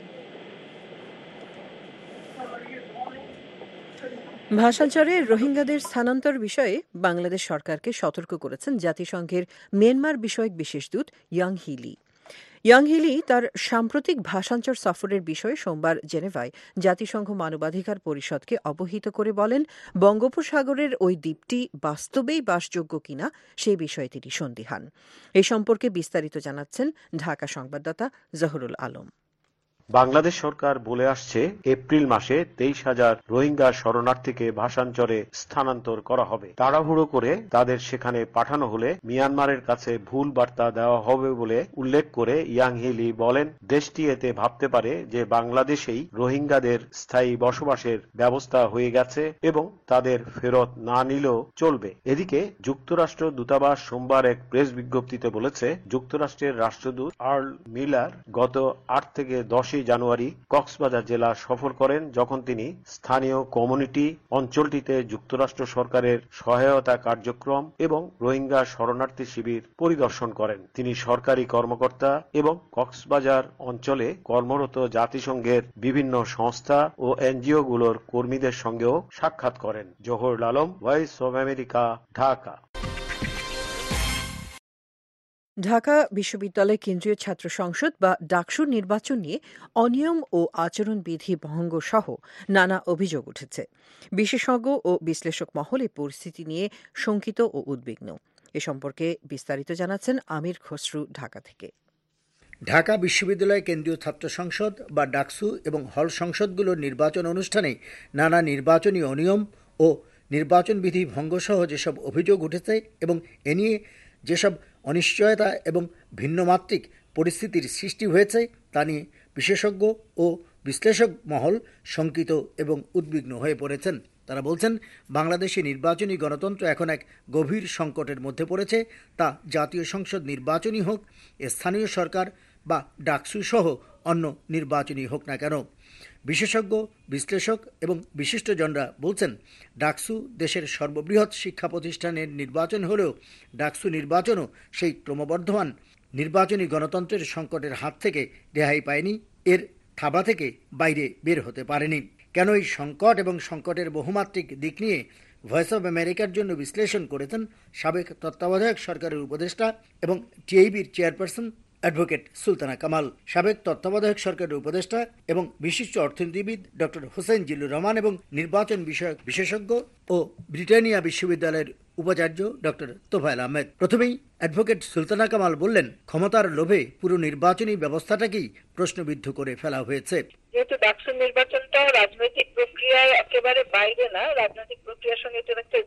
ভাষাচরে রোহিঙ্গাদের স্থানান্তর বিষয়ে বাংলাদেশ সরকারকে সতর্ক করেছেন জাতিসংঘের মিয়ানমার বিষয়ক বিশেষ দূত Yanghee Lee. Yang Hee Lee তার সাম্প্রতিক ভাষান্তর সফরের বিষয়ে সোমবার জেনেভায় জাতিসংঘ মানবাধিকার পরিষদকে অবহিত করে বলেন, বঙ্গোপসাগরের ওই দ্বীপটি বাস্তবেই বাসযোগ্য কিনা সে বিষয়ে তিনি সন্দিহান। এ সম্পর্কে বিস্তারিত জানাচ্ছেন ঢাকা সংবাদদাতা জহুরুল আলম। বাংলাদেশ সরকার বলে আসছে এপ্রিল মাসে তেইশ হাজার রোহিঙ্গা শরণার্থীকে ভাষান্তরে স্থানান্তর করা হবে। তাড়াহুড়ো করে তাদের সেখানে পাঠানো হলে মিয়ানমারের কাছে ভুল বার্তা দেওয়া হবে বলে উল্লেখ করে ইয়াং হিলি বলেন, দেশটি এতে ভাবতে পারে যে বাংলাদেশেই রোহিঙ্গাদের স্থায়ী বসবাসের ব্যবস্থা হয়ে গেছে এবং তাদের ফেরত না নিলেও চলবে। এদিকে যুক্তরাষ্ট্র দূতাবাস সোমবার এক প্রেস বিজ্ঞপ্তিতে বলেছে, যুক্তরাষ্ট্রের রাষ্ট্রদূত আর্ল মিলার গত আট থেকে দশই জানুয়ারি কক্সবাজার জেলা সফর করেন, যখন তিনি স্থানীয় কমিউনিটি অঞ্চলটিতে যুক্তরাষ্ট্র সরকারের সহায়তা কার্যক্রম এবং রোহিঙ্গা শরণার্থী শিবির পরিদর্শন করেন। তিনি সরকারি কর্মকর্তা এবং কক্সবাজার অঞ্চলে কর্মরত জাতিসংঘের বিভিন্ন সংস্থা ও এনজিও গুলোর কর্মীদের সঙ্গেও সাক্ষাৎ করেন। Zahurul Alam, voice of America, Dhaka. Dhaka বিশ্ববিদ্যালয় কেন্দ্রীয় ছাত্র সংসদ বা ডাকসুর নির্বাচন নিয়ে অনিয়ম ও আচরণবিধি ভঙ্গ সহ নানা অভিযোগ উঠেছে। বিশেষজ্ঞ ও বিশ্লেষক মহল এই পরিস্থিতি নিয়ে শঙ্কিত ও উদ্বিগ্ন। এ সম্পর্কে বিস্তারিত জানাচ্ছেন আমির খসরু ঢাকা থেকে। ঢাকা বিশ্ববিদ্যালয় কেন্দ্রীয় ছাত্র সংসদ বা ডাকসু এবং হল সংসদগুলোর নির্বাচন অনুষ্ঠানে নানা নির্বাচনী অনিয়ম ও নির্বাচন বিধি ভঙ্গসহ যেসব অভিযোগ উঠেছে এবং এ নিয়ে যেসব অনিশ্চয়তা এবং ভিন্নমাত্রিক পরিস্থিতির সৃষ্টি হয়েছে তা নিয়ে বিশেষজ্ঞ ও বিশ্লেষক মহল শঙ্কিত এবং উদ্বিগ্ন হয়ে পড়েছেন। তারা বলছেন, বাংলাদেশে নির্বাচনী গণতন্ত্র এখন এক গভীর সংকটের মধ্যে পড়েছে। তা জাতীয় সংসদ নির্বাচনই হোক, স্থানীয় সরকার বা ডাকসু সহ অন্য নির্বাচনই হোক না কেন। বিশেষজ্ঞ, বিশ্লেষক এবং বিশিষ্টজনরা বলছেন, ডাকসু দেশের সর্ববৃহৎ শিক্ষা প্রতিষ্ঠানের নির্বাচন হলেও ডাকসু নির্বাচনও সেই ক্রমবর্ধমান নির্বাচনী গণতন্ত্রের সংকটের হাত থেকে রেহাই পায়নি, এর থাবা থেকে বাইরে বের হতে পারেনি। কেন এই সংকট এবং সংকটের বহুমাত্রিক দিক নিয়ে ভয়েস অব আমেরিকার জন্য বিশ্লেষণ করেছেন সাবেক তত্ত্বাবধায়ক সরকারের উপদেষ্টা এবং টিআইবির চেয়ারপারসন অ্যাডভোকেট সুলতানা কামাল, সাবেক তত্ত্বাবধায়ক সরকারের উপদেষ্টা এবং বিশিষ্ট অর্থনীতিবিদ ডক্টর হোসেন জিল্লুর রহমান এবং নির্বাচন বিষয়ক বিশেষজ্ঞ ও ব্রিটানিয়া বিশ্ববিদ্যালয়ের উপাচার্য ডক্টর তোফায়েল আহমেদ। প্রথমেই অ্যাডভোকেট সুলতানা কামাল বললেন, ক্ষমতার লোভে পুরো নির্বাচনী ব্যবস্থাটাকেই প্রশ্নবিদ্ধ করে ফেলা হয়েছে। যেহেতু ডাকসু নির্বাচনটা রাজনৈতিক প্রক্রিয়ার একেবারে বাইরে না, রাজনৈতিক প্রক্রিয়ার সঙ্গে এটার একটা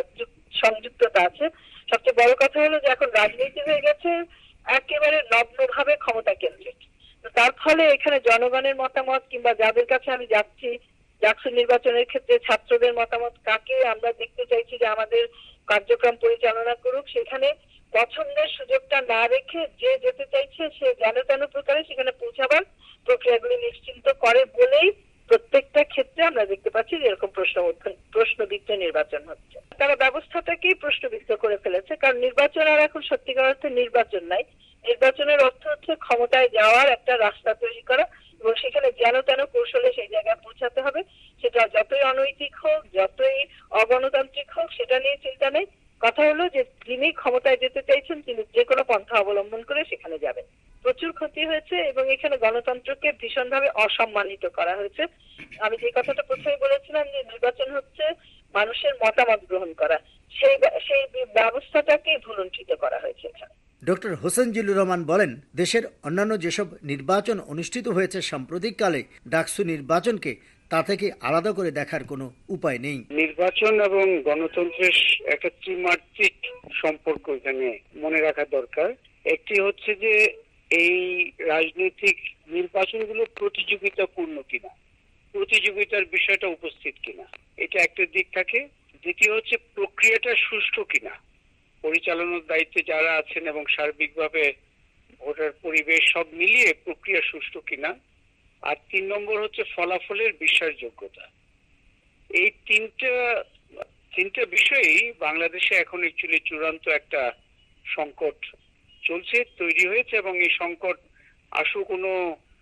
সংযুক্ততা আছে। সবচেয়ে বড় কথা হলো যে এখন রাজনীতি হয়ে গেছে একেবারে নগ্নভাবে ক্ষমতা কেন্দ্রিক। তার ফলে এখানে জনগণের মতামত কিংবা যাদের কাছে আমি যাচ্ছি ডাকসু নির্বাচনের ক্ষেত্রে ছাত্রদের মতামত, কাকে আমরা দেখতে চাইছি যে আমাদের কার্যক্রম পরিচালনা করুক, সেখানে পছন্দের সুযোগটা না রেখে যে যেতে চাইছে সে যেন তেন প্রকারে সেখানে পৌঁছাবার প্রক্রিয়াগুলি নিশ্চিন্ত করে বলেই প্রত্যেকটা ক্ষেত্রে আমরা দেখতে পাচ্ছি যে এরকম প্রশ্ন প্রশ্নবিদ্ধ নির্বাচন হচ্ছে। তারা ব্যবস্থাটাকেই প্রশ্নবিদ্ধ করে ফেলেছে, কারণ নির্বাচন আর এখন সত্যিকার অর্থে নির্বাচন নাই। নির্বাচনের অর্থ হচ্ছে ক্ষমতায় যাওয়ার একটা রাস্তা তৈরি করা এবং সেখানে যেন তেন কৌশলে সেই জায়গায় পৌঁছাতে হবে। সেটা যতই অনৈতিক হোক, যতই অগণতান্ত্রিক হোক, সেটা নিয়ে চিন্তা নেই। কথা হলো যে যিনি ক্ষমতায় যেতে চাইছেন তিনি যে কোনো পন্থা অবলম্বন করে সেখানে যাবেন। প্রচুর ক্ষতি হয়েছে এবং এখানে গণতন্ত্রকে ভীষণভাবে অসম্মানিত করা হয়েছে। আমি যে কথাটা প্রথমে বলেছিলাম যে নির্বাচন হচ্ছে মানুষের মতামত গ্রহণ করা, সেই সেই ব্যবস্থাটাকে ভুলুণ্ঠিত করা হয়েছে এখানে। ডক্টর হোসেন জিল্লুর রহমান বলেন, দেশের অন্যান্য যেসব নির্বাচন অনুষ্ঠিত হয়েছে সাম্প্রতিককালে ডাকসু নির্বাচনকে তা থেকে আলাদা করে দেখার কোনো উপায় নেই। নির্বাচন এবং গণতন্ত্রের একটা ত্রিমাত্রিক সম্পর্ক এখানে মনে রাখা দরকার। একটি হচ্ছে যে এই রাজনৈতিক নির্বাচনগুলো প্রতিযোগিতাপূর্ণ কিনা, প্রতিযোগিতার বিষয়টা উপস্থিত কিনা, এটা একটা দিক থাকে। দ্বিতীয় হচ্ছে প্রক্রিয়াটা সুষ্ঠু কিনা, পরিচালনার দায়িত্বে যারা আছেন এবং সার্বিকভাবে ভোটার পরিবেশ সব মিলিয়ে প্রক্রিয়া সুষ্ঠু কিনা। আর তিন নম্বর হচ্ছে ফলাফলের বিশ্বাসযোগ্যতা। এই তিনটা তিনটা বিষয়েই বাংলাদেশে এখন অ্যাকচুয়ালি চূড়ান্ত একটা সংকট চলছে, তৈরি হয়েছে এবং এই সংকট আসু কোনো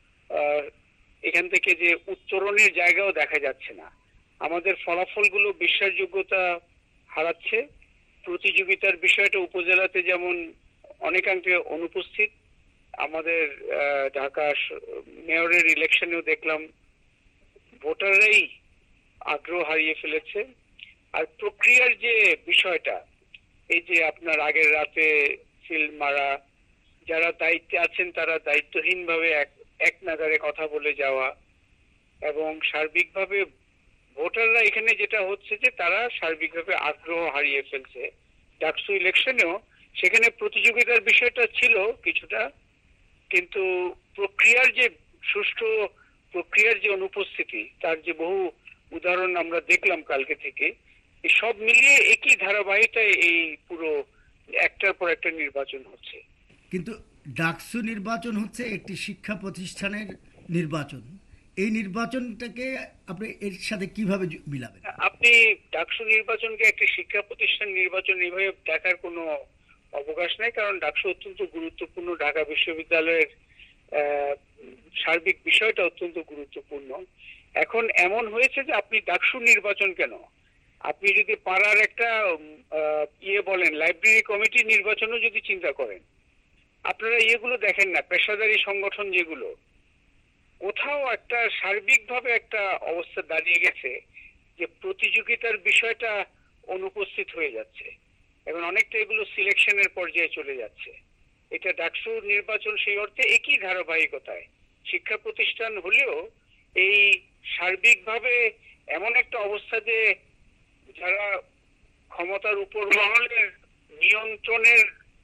এখান থেকে যে উত্তরণের জায়গাও দেখা যাচ্ছে না। আমাদের ফলাফলগুলো বিশ্বাসযোগ্যতা হারাচ্ছে। প্রতিযোগিতার বিষয়টা উপজেলাতে যেমন অনেকাংশে অনুপস্থিত, আমাদের আহ, ঢাকা স- মেয়রের ইলেকশনেও দেখলাম ভোটাররাই আগ্রহ হারিয়ে ফেলেছে। আর প্রক্রিয়ার যে বিষয়টা, এই যে আপনার আগের রাতে সিল মারা, যারা দায়িত্বে আছেন তারা দায়িত্বহীনভাবে এক এক নাগারে কথা বলে যাওয়া, এবং সার্বিকভাবে ভোটাররা এখানে যেটা হচ্ছে যে তারা সার্বিকভাবে আগ্রহ হারিয়ে ফেলছে। ডাকসু ইলেকশনেও সেখানে প্রতিযোগিতার বিষয়টা ছিল কিছুটা, কিন্তু প্রক্রিয়ার যে সুষ্ঠু প্রক্রিয়ার যে অনুপস্থিতি, তার যে বহু উদাহরণ আমরা দেখলাম কালকে থেকে, এই সব মিলিয়ে একই ধারাবাহিকতায় এই পুরো একটার পর একটা নির্বাচন হচ্ছে। কিন্তু ডাকসু নির্বাচন হচ্ছে একটি শিক্ষা প্রতিষ্ঠানের নির্বাচন। এই নির্বাচনটাকে আপনি এর সাথে কিভাবে যু- মিলাবেন? আপনি ডাকসু নির্বাচনকে একটি শিক্ষা প্রতিষ্ঠান নির্বাচন এইভাবে দেখার কোনো অবকাশ নেই, কারণ ডাকসু অত্যন্ত গুরুত্বপূর্ণ। ঢাকা বিশ্ববিদ্যালয়ের আহ, সার্বিক বিষয়টা অত্যন্ত গুরুত্বপূর্ণ। এখন এমন হয়েছে যে আপনি ডাকসু নির্বাচন কেন, আপনি যদি পাড়ার একটা উম, আহ, ইয়ে বলেন লাইব্রেরি কমিটি নির্বাচনও যদি চিন্তা করেন, আপনারা ইয়েগুলো দেখেন না, পেশাদারি সংগঠন যেগুলো, কোথাও একটা সার্বিকভাবে একটা অবস্থা দাঁড়িয়ে গেছে যে প্রতিযোগিতার বিষয়টা অনুপস্থিত হয়ে যাচ্ছে। এখন অনেকটা এগুলো সিলেকশনের পর্যায়ে চলে যাচ্ছে। এটা ডাকসু নির্বাচন সেই অর্থে একই ধারাবাহিকতায় শিক্ষা প্রতিষ্ঠান হলেও এই সার্বিকভাবে এমন একটা অবস্থা যে যারা ক্ষমতার উপর মহলের নিয়ন্ত্রণের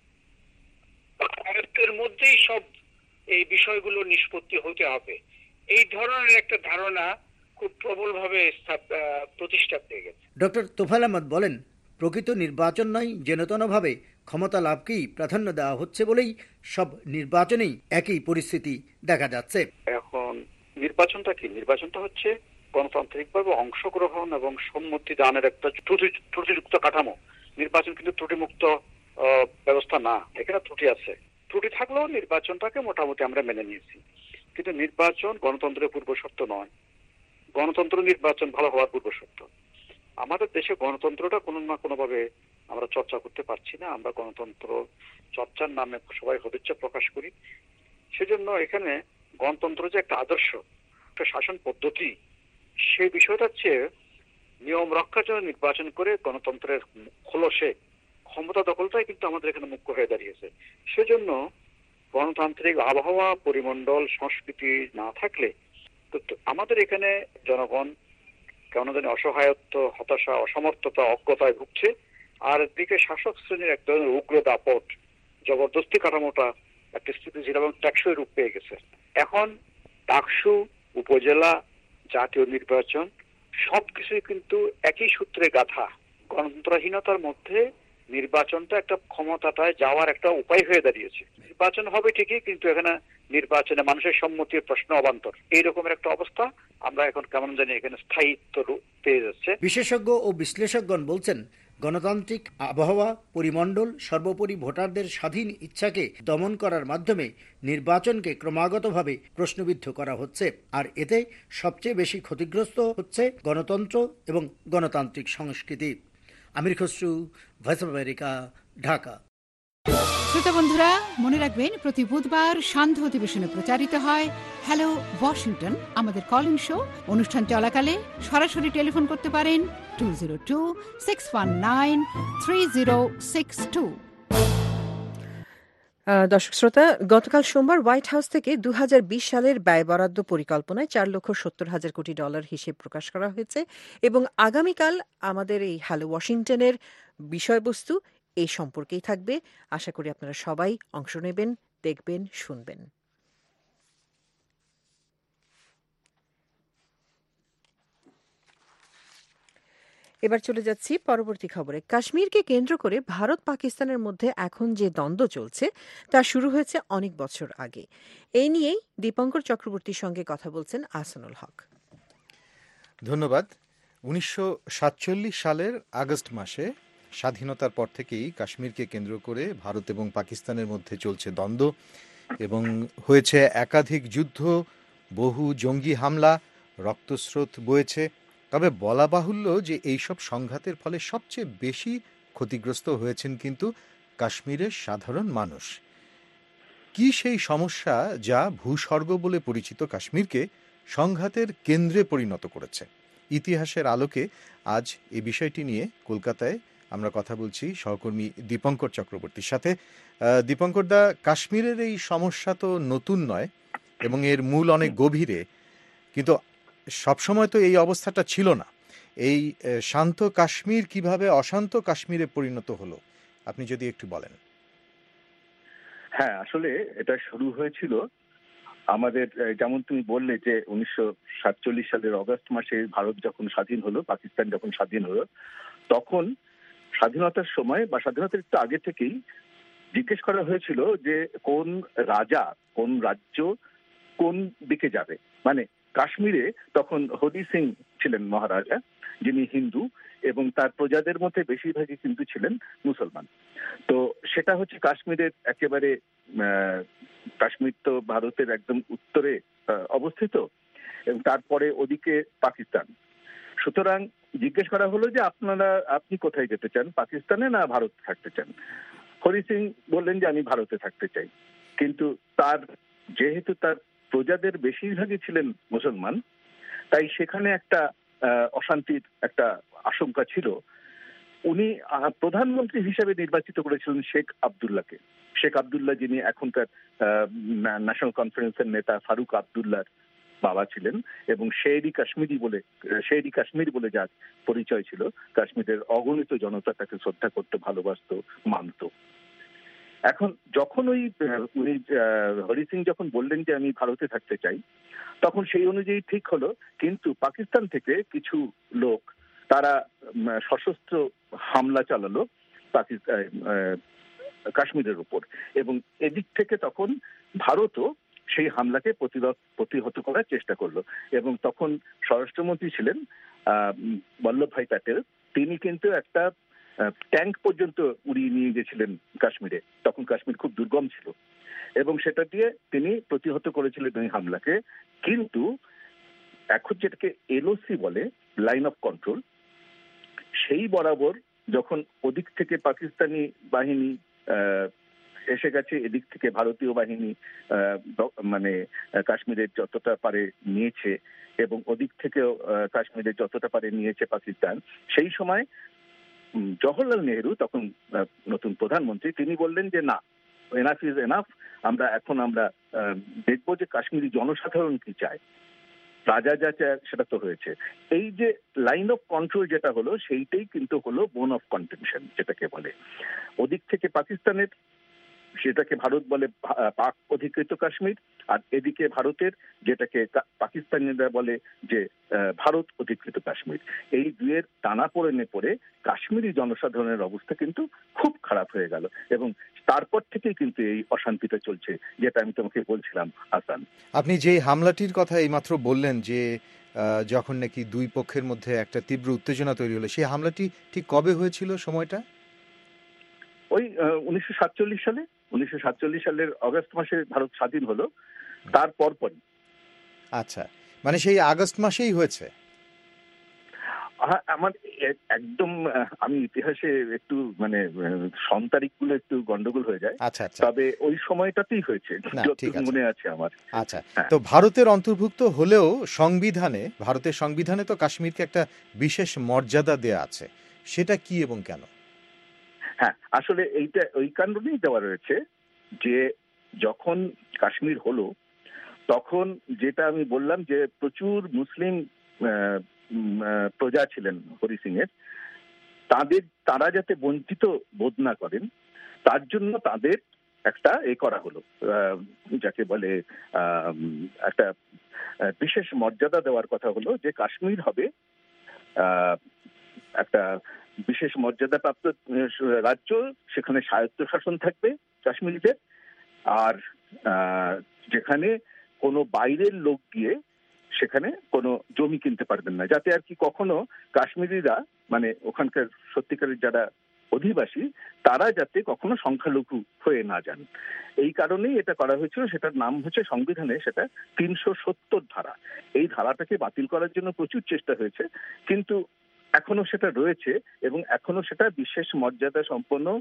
আয়ত্তের মধ্যেই সব এই বিষয়গুলো নিষ্পত্তি হতে হবে, এই ধরনের একটা ধারণা খুব প্রবলভাবে স্থাপ- আহ, প্রতিষ্ঠা পেয়ে গেছে। ডক্টর তোফায়েল আহমদ বলেন, প্রকৃত নির্বাচন নয়, যেনতনভাবে ক্ষমতা লাভকেই প্রাধান্য দেওয়া হচ্ছে বলেই সব নির্বাচনেই একই পরিস্থিতি দেখা যাচ্ছে। এখন নির্বাচনটা কি? নির্বাচনটা হচ্ছে গণতান্ত্রিকভাবে অংশগ্রহণ এবং সম্মতি দানের একটা ত্রুটি- ত্রুটিযুক্ত কাঠামো। নির্বাচন কিন্তু ত্রুটিমুক্ত আহ, ব্যবস্থা না, এখানে ত্রুটি আছে। ত্রুটি থাকলেও নির্বাচনটাকে মোটামুটি আমরা মেনে নিয়েছি, কিন্তু নির্বাচন গণতন্ত্রের পূর্ব শর্ত নয়। গণতন্ত্র নির্বাচন ভালো হওয়ার পূর্ব শর্ত। আমাদের দেশে গণতন্ত্রটা কোনো না কোনো ভাবে আমরা চর্চা করতে পারছি না। আমরা গণতন্ত্র চর্চার নামে সবাই সদিচ্ছা প্রকাশ করি। সেজন্য এখানে গণতন্ত্র যে একটা আদর্শ, একটা শাসন পদ্ধতি, সেই বিষয়টা হচ্ছে নিয়ম রক্ষার জন্য নির্বাচন করে গণতন্ত্রের খোলসে ক্ষমতা দখলটাই কিন্তু আমাদের এখানে মুখ্য হয়ে দাঁড়িয়েছে। সেজন্য গণতান্ত্রিক আবহাওয়া, পরিমণ্ডল, সংস্কৃতি না থাকলে তো তো আমাদের এখানে জনগণ কেমন জানি অসহায়ত্ব, হতাশা, অসমর্থতা, অজ্ঞতায় ভুগছে। আর দিকে শাসক শ্রেণীর এক ধরনের উগ্র দাপট, জবরদস্তি কাঠামোটা একটা স্থিতিশীল এবং টেকসই রূপ পেয়ে গেছে। এখন ডাকসু, উপজেলা, জাতীয় নির্বাচন সবকিছুই কিন্তু একই সূত্রে গাঁথা। গণতন্ত্রহীনতার মধ্যে নির্বাচনটা একটা ক্ষমতাটায় যাওয়ার একটা উপায় হয়ে দাঁড়িয়েছে। নির্বাচন হবে ঠিকই, কিন্তু এখানে নির্বাচনে মানুষের সম্মতির প্রশ্ন অবান্তর। এইরকমের একটা অবস্থা আমরা এখন কেমন জানি এখানে স্থায়িত্ব রূপ পেয়ে যাচ্ছে। বিশেষজ্ঞ ও বিশ্লেষকগণ বলছেন, গণতান্ত্রিক আবহাওয়া, পরিমণ্ডল, সর্বোপরি ভোটারদের স্বাধীন ইচ্ছাকে দমন করার মাধ্যমে নির্বাচনকে ক্রমাগতভাবে প্রশ্নবিদ্ধ করা হচ্ছে। আর এতে সবচেয়ে বেশি ক্ষতিগ্রস্ত হচ্ছে গণতন্ত্র এবং গণতান্ত্রিক সংস্কৃতি। Amir Khasru, voice of America, Dhaka. শ্রোতা বন্ধুরা, মনে রাখবেন, প্রতি বুধবার সান্ধ্য অধিবেশনে প্রচারিত হয় হ্যালো ওয়াশিংটন, আমাদের কলিং শো। অনুষ্ঠান চলাকালে সরাসরি টেলিফোন করতে পারেন two zero two six one nine three zero six two. আহ, দর্শক শ্রোতা, গতকাল সোমবার হোয়াইট হাউস থেকে দু হাজার বিশ সালের ব্যয় বরাদ্দ পরিকল্পনায় চার লক্ষ সত্তর হাজার কোটি ডলার হিসেব প্রকাশ করা হয়েছে এবং আগামীকাল আমাদের এই হ্যালো ওয়াশিংটনের বিষয়বস্তু এই সম্পর্কেই থাকবে। আশা করি আপনারা সবাই অংশ নেবেন, দেখবেন, শুনবেন। এবার চলে যাচ্ছি পরবর্তী খবরে। কাশ্মীরকে কেন্দ্র করে ভারত পাকিস্তানের মধ্যে এখন যে দ্বন্দ্ব চলছে তা শুরু হয়েছে অনেক বছর আগে। এই নিয়েই দীপঙ্কর চক্রবর্তীর সঙ্গে কথা বলছেন আহসানুল হক। ধন্যবাদ। উনিশশো সাতচল্লিশ সালের আগস্ট মাসে স্বাধীনতার পর থেকেই কাশ্মীরকে কেন্দ্র করে ভারত এবং পাকিস্তানের মধ্যে চলছে দ্বন্দ্ব এবং হয়েছে একাধিক যুদ্ধ, বহু জঙ্গি হামলা, রক্তস্রোত বয়েছে। তবে বলা বাহুল্য যে এইসব সংঘাতের ফলে সবচেয়ে বেশি ক্ষতিগ্রস্ত হয়েছেন কিন্তু কাশ্মীরের সাধারণ মানুষ। কি সেই সমস্যা যা ভূস্বর্গ বলে পরিচিত কাশ্মীরকে সংঘাতের কেন্দ্রে পরিণত করেছে? ইতিহাসের আলোকে আজ এই বিষয়টি নিয়ে কলকাতায় আমরা কথা বলছি সহকর্মী দীপঙ্কর চক্রবর্তীর সাথে। দীপঙ্কর দা, কাশ্মীরের এই সমস্যা তো নতুন নয় এবং এর মূল অনেক গভীরে, কিন্তু সবসময় তো এই অবস্থাটা ছিল না। এই শান্ত কাশ্মীর কিভাবে অশান্ত কাশ্মীরে পরিণত হলো, আপনি যদি একটু বলেন। হ্যাঁ, আসলে এটা শুরু হয়েছিল আমাদের, যেমন তুমি বললে যে উনিশশো সাতচল্লিশ সালের অগস্ট মাসে ভারত যখন স্বাধীন হলো, পাকিস্তান যখন স্বাধীন হলো, তখন স্বাধীনতার সময় বা স্বাধীনতার একটু আগে থেকেই জিজ্ঞেস করা হয়েছিল যে কোন রাজা, কোন রাজ্য কোন দিকে যাবে। মানে কাশ্মীরে তখন হরি সিং ছিলেন মহারাজা, যিনি হিন্দু, এবং তার প্রজাদের মধ্যে বেশিরভাগই কিন্তু ছিলেন মুসলমান। তো সেটা হচ্ছে কাশ্মীরের একেবারে, কাশ্মীর তো ভারতের একদম উত্তরে অবস্থিত এবং তারপরে ওদিকে পাকিস্তান। সুতরাং জিজ্ঞেস করা হলো যে আপনারা আপনি কোথায় যেতে চান, পাকিস্তানে না ভারত থাকতে চান? হরি সিং বললেন যে আমি ভারতে থাকতে চাই। কিন্তু তার যেহেতু তার প্রজাদের বেশিরভাগই ছিলেন মুসলমান, তাই সেখানে একটা অশান্তির একটা আশঙ্কা ছিল। উনি প্রধানমন্ত্রী হিসেবে নির্বাচিত করেছিলেন শেখ আবদুল্লাহকে। শেখ আবদুল্লাহ যিনি এখনকার ন্যাশনাল কনফারেন্সের নেতা ফারুক আবদুল্লাহর বাবা ছিলেন, এবং শেরি কাশ্মীরি বলে শেরি কাশ্মীর বলে যার পরিচয় ছিল। কাশ্মীরের অগণিত জনতা তাকে শ্রদ্ধা করতে, ভালোবাসত, মানত। এখন যখন ওই উনি হরি সিং যখন বললেন যে আমি ভারতে থাকতে চাই, তখন সেই অনুযায়ী ঠিক হলো। কিন্তু পাকিস্তান থেকে কিছু লোক তারা সশস্ত্র হামলা চালালো পাকিস্তান কাশ্মীরের উপর, এবং এদিক থেকে তখন ভারতও সেই হামলাকে প্রতিরোধ প্রতিহত করার চেষ্টা করলো। এবং তখন স্বরাষ্ট্রমন্ত্রী ছিলেন বল্লভ ভাই প্যাটেল। তিনি কিন্তু একটা ট্যাঙ্ক পর্যন্ত উড়িয়ে নিয়ে গেছিলেন কাশ্মীরে। তখন কাশ্মীর খুব দুর্গম ছিল, এবং সেটা দিয়ে তিনি প্রতিহত করেছিলেন ওই হামলাকে। কিন্তু এখন যেটাকে এলওসি বলে, লাইন অফ কন্ট্রোল, সেই বরাবর যখন ওদিক থেকে পাকিস্তানি বাহিনী এসে গেছে, এদিক থেকে ভারতীয় বাহিনী মানে কাশ্মীরের যতটা পারে নিয়েছে, এবং ওদিক থেকেও কাশ্মীরের যতটা পারে নিয়েছে পাকিস্তান, সেই সময় জওহরলাল নেহেরু, তখন নতুন প্রধানমন্ত্রী, তিনি বললেন যে না, এনাফ ইজ এনাফ। আমরা এখন আমরা দেখবো যে কাশ্মীরি জনসাধারণ কি চায়, রাজা যা চায় সেটা তো হয়েছে। এই যে লাইন অফ কন্ট্রোল যেটা হলো, সেইটাই কিন্তু হলো বোন অফ কন্টেনশন যেটাকে বলে। ওদিক থেকে পাকিস্তানের, সেটাকে ভারত বলে পাক অধিকৃত কাশ্মীর, আর এদিকে ভারতের, যেটাকে পাকিস্তানিরা বলে যে ভারত অধিকৃত কাশ্মীর। এই দুয়ের টানাপোড়েনে পড়ে কাশ্মীরি জনসাধারণের অবস্থা কিন্তু খুব খারাপ হয়ে গেল, এবং তারপর থেকেই কিন্তু এই অশান্তিটা চলছে, যেটা আমি তোমাকে বলছিলাম আসান। আপনি যে হামলাটির কথা এইমাত্র বললেন যে যখন নাকি দুই পক্ষের মধ্যে একটা তীব্র উত্তেজনা তৈরি হলো, সেই হামলাটি ঠিক কবে হয়েছিল, সময়টা? ওই উনিশশো সাতচল্লিশ সালে উনিশশো সাতচল্লিশ সালের অগস্ট মাসে ভারত স্বাধীন হলো, তারপর পরই। আচ্ছা, মানে সেই আগস্ট মাসেই হয়েছে? আমার একদম, আমি ইতিহাসে একটু মানে সন্তারিখ গুলো একটু গন্ডগোল হয়ে যায়। আচ্ছা আচ্ছা, তবে ওই সময়টাতেই হয়েছে, মনে আছে আমার। আচ্ছা, তো ভারতের অন্তর্ভুক্ত হলেও সংবিধানে, ভারতের সংবিধানে তো কাশ্মীরকে একটা বিশেষ মর্যাদা দেয়া আছে, সেটা কি এবং কেন? হ্যাঁ, আসলে এইটা ওই কারণেই দেওয়া রয়েছে যে যখন কাশ্মীর হলো, তখন যেটা আমি বললাম যে প্রচুর মুসলিম প্রজা ছিলেন হরি সিং এর, তাদের তারা যাতে বঞ্চিত বোধ না করেন, তার জন্য তাদের একটা এ করা হলো, যাকে বলে একটা বিশেষ মর্যাদা দেওয়ার কথা হলো, যে কাশ্মীর হবে একটা বিশেষ মর্যাদা প্রাপ্ত রাজ্য, সেখানে স্বায়ত্ত শাসন থাকবে কাশ্মীরিদের, আর যেখানে কোনো বাইরের লোক গিয়ে সেখানে কোনো জমি কিনতে পারবেন না, যাতে আর কি কখনো কাশ্মীরিরা, মানে ওখানকার সত্যিকারের যারা অধিবাসী, তারা যাতে কখনো সংখ্যালঘু হয়ে না যান। এই কারণেই এটা করা হয়েছিল। সেটার নাম হচ্ছে সংবিধানে সেটা তিনশো সত্তর ধারা। এই ধারাটাকে বাতিল করার জন্য প্রচুর চেষ্টা হয়েছে, কিন্তু এখনো সেটা রয়েছে, এবং এখনো সেটা বিশেষ মর্যাদা সম্পন্ন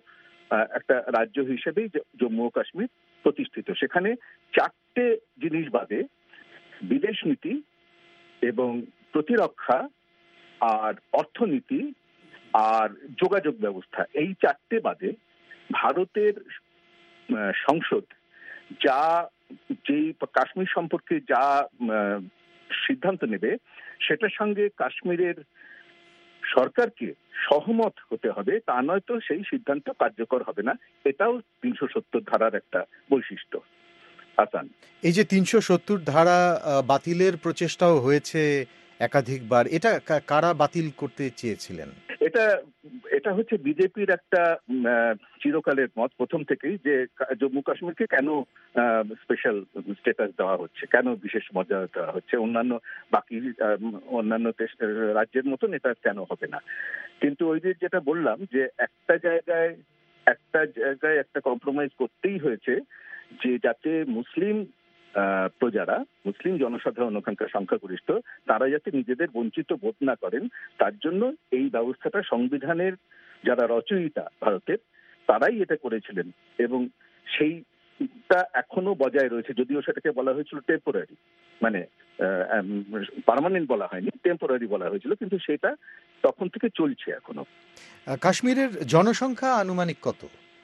একটা রাজ্য হিসেবেই জম্মু ও কাশ্মীর প্রতিষ্ঠিত। সেখানে চারটে জিনিস বাদে বিদেশ নীতি এবং প্রতিরক্ষা আর অর্থনীতি আর যোগাযোগ ব্যবস্থা, এই চারটে বাদে ভারতের সংসদ যা যেই কাশ্মীর সম্পর্কে যা সিদ্ধান্ত নেবে সেটার সঙ্গে কাশ্মীরের সরকারকে সহমত হতে হবে, তা নয়তো সেই সিদ্ধান্ত কার্যকর হবে না। এটাও তিনশো সত্তর ধারার একটা বৈশিষ্ট্য। হাসান, এই যে তিনশো সত্তর ধারা বাতিলের প্রচেষ্টাও হয়েছে একাধিকবার, এটা কারা বাতিল করতে চেয়েছিলেন? এটা এটা হচ্ছে বিজেপির একটা চিরকালের মত প্রথম থেকেই, যে জম্মু কাশ্মীরকে কেন স্পেশাল স্ট্যাটাস দেওয়া হচ্ছে, কেন বিশেষ মর্যাদা দেওয়া হচ্ছে, অন্যান্য বাকি অন্যান্য রাজ্যের মতন এটা কেন হবে না। কিন্তু ওই যে যেটা বললাম, যে একটা জায়গায় একটা জায়গায় একটা কম্প্রোমাইজ করতেই হয়েছে, যে যাতে মুসলিম প্রজারা, মুসলিম জনসাধারণ ওখানকার সংখ্যাগরিষ্ঠ, তারা যাতে নিজেদের বঞ্চিত বোধ না করেন, তার জন্য এই ব্যবস্থাটা সংবিধানের যারা রচয়িতা ভারতের, তারাই এটা করেছিলেন এবং সেইটা এখনো বজায় রয়েছে। যদিও সেটাকে বলা হয়েছিল টেম্পোরারি, মানে পার্মানেন্ট বলা হয়নি, টেম্পোরারি বলা হয়েছিল, কিন্তু সেটা তখন থেকে চলছে এখনো। কাশ্মীরের জনসংখ্যা আনুমানিক কত?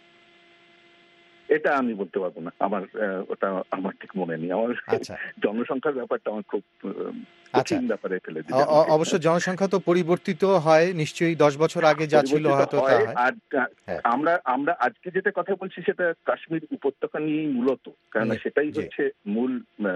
এটা আমি বলতে পারবো না, আমার ওটা আমার ঠিক মনে নেই। আমার জনসংখ্যার ব্যাপারটা আমার খুব কঠিন ব্যাপারে ফেলে দিই। অবশ্য জনসংখ্যা তো পরিবর্তিত হয় নিশ্চয়ই, দশ বছর আগে যা ছিল হয়তো তা হয়। আর আমরা আমরা আজকে যেটা কথা বলছি সেটা কাশ্মীর উপত্যকা নিয়েই মূলত, কারণ সেটাই হচ্ছে মূল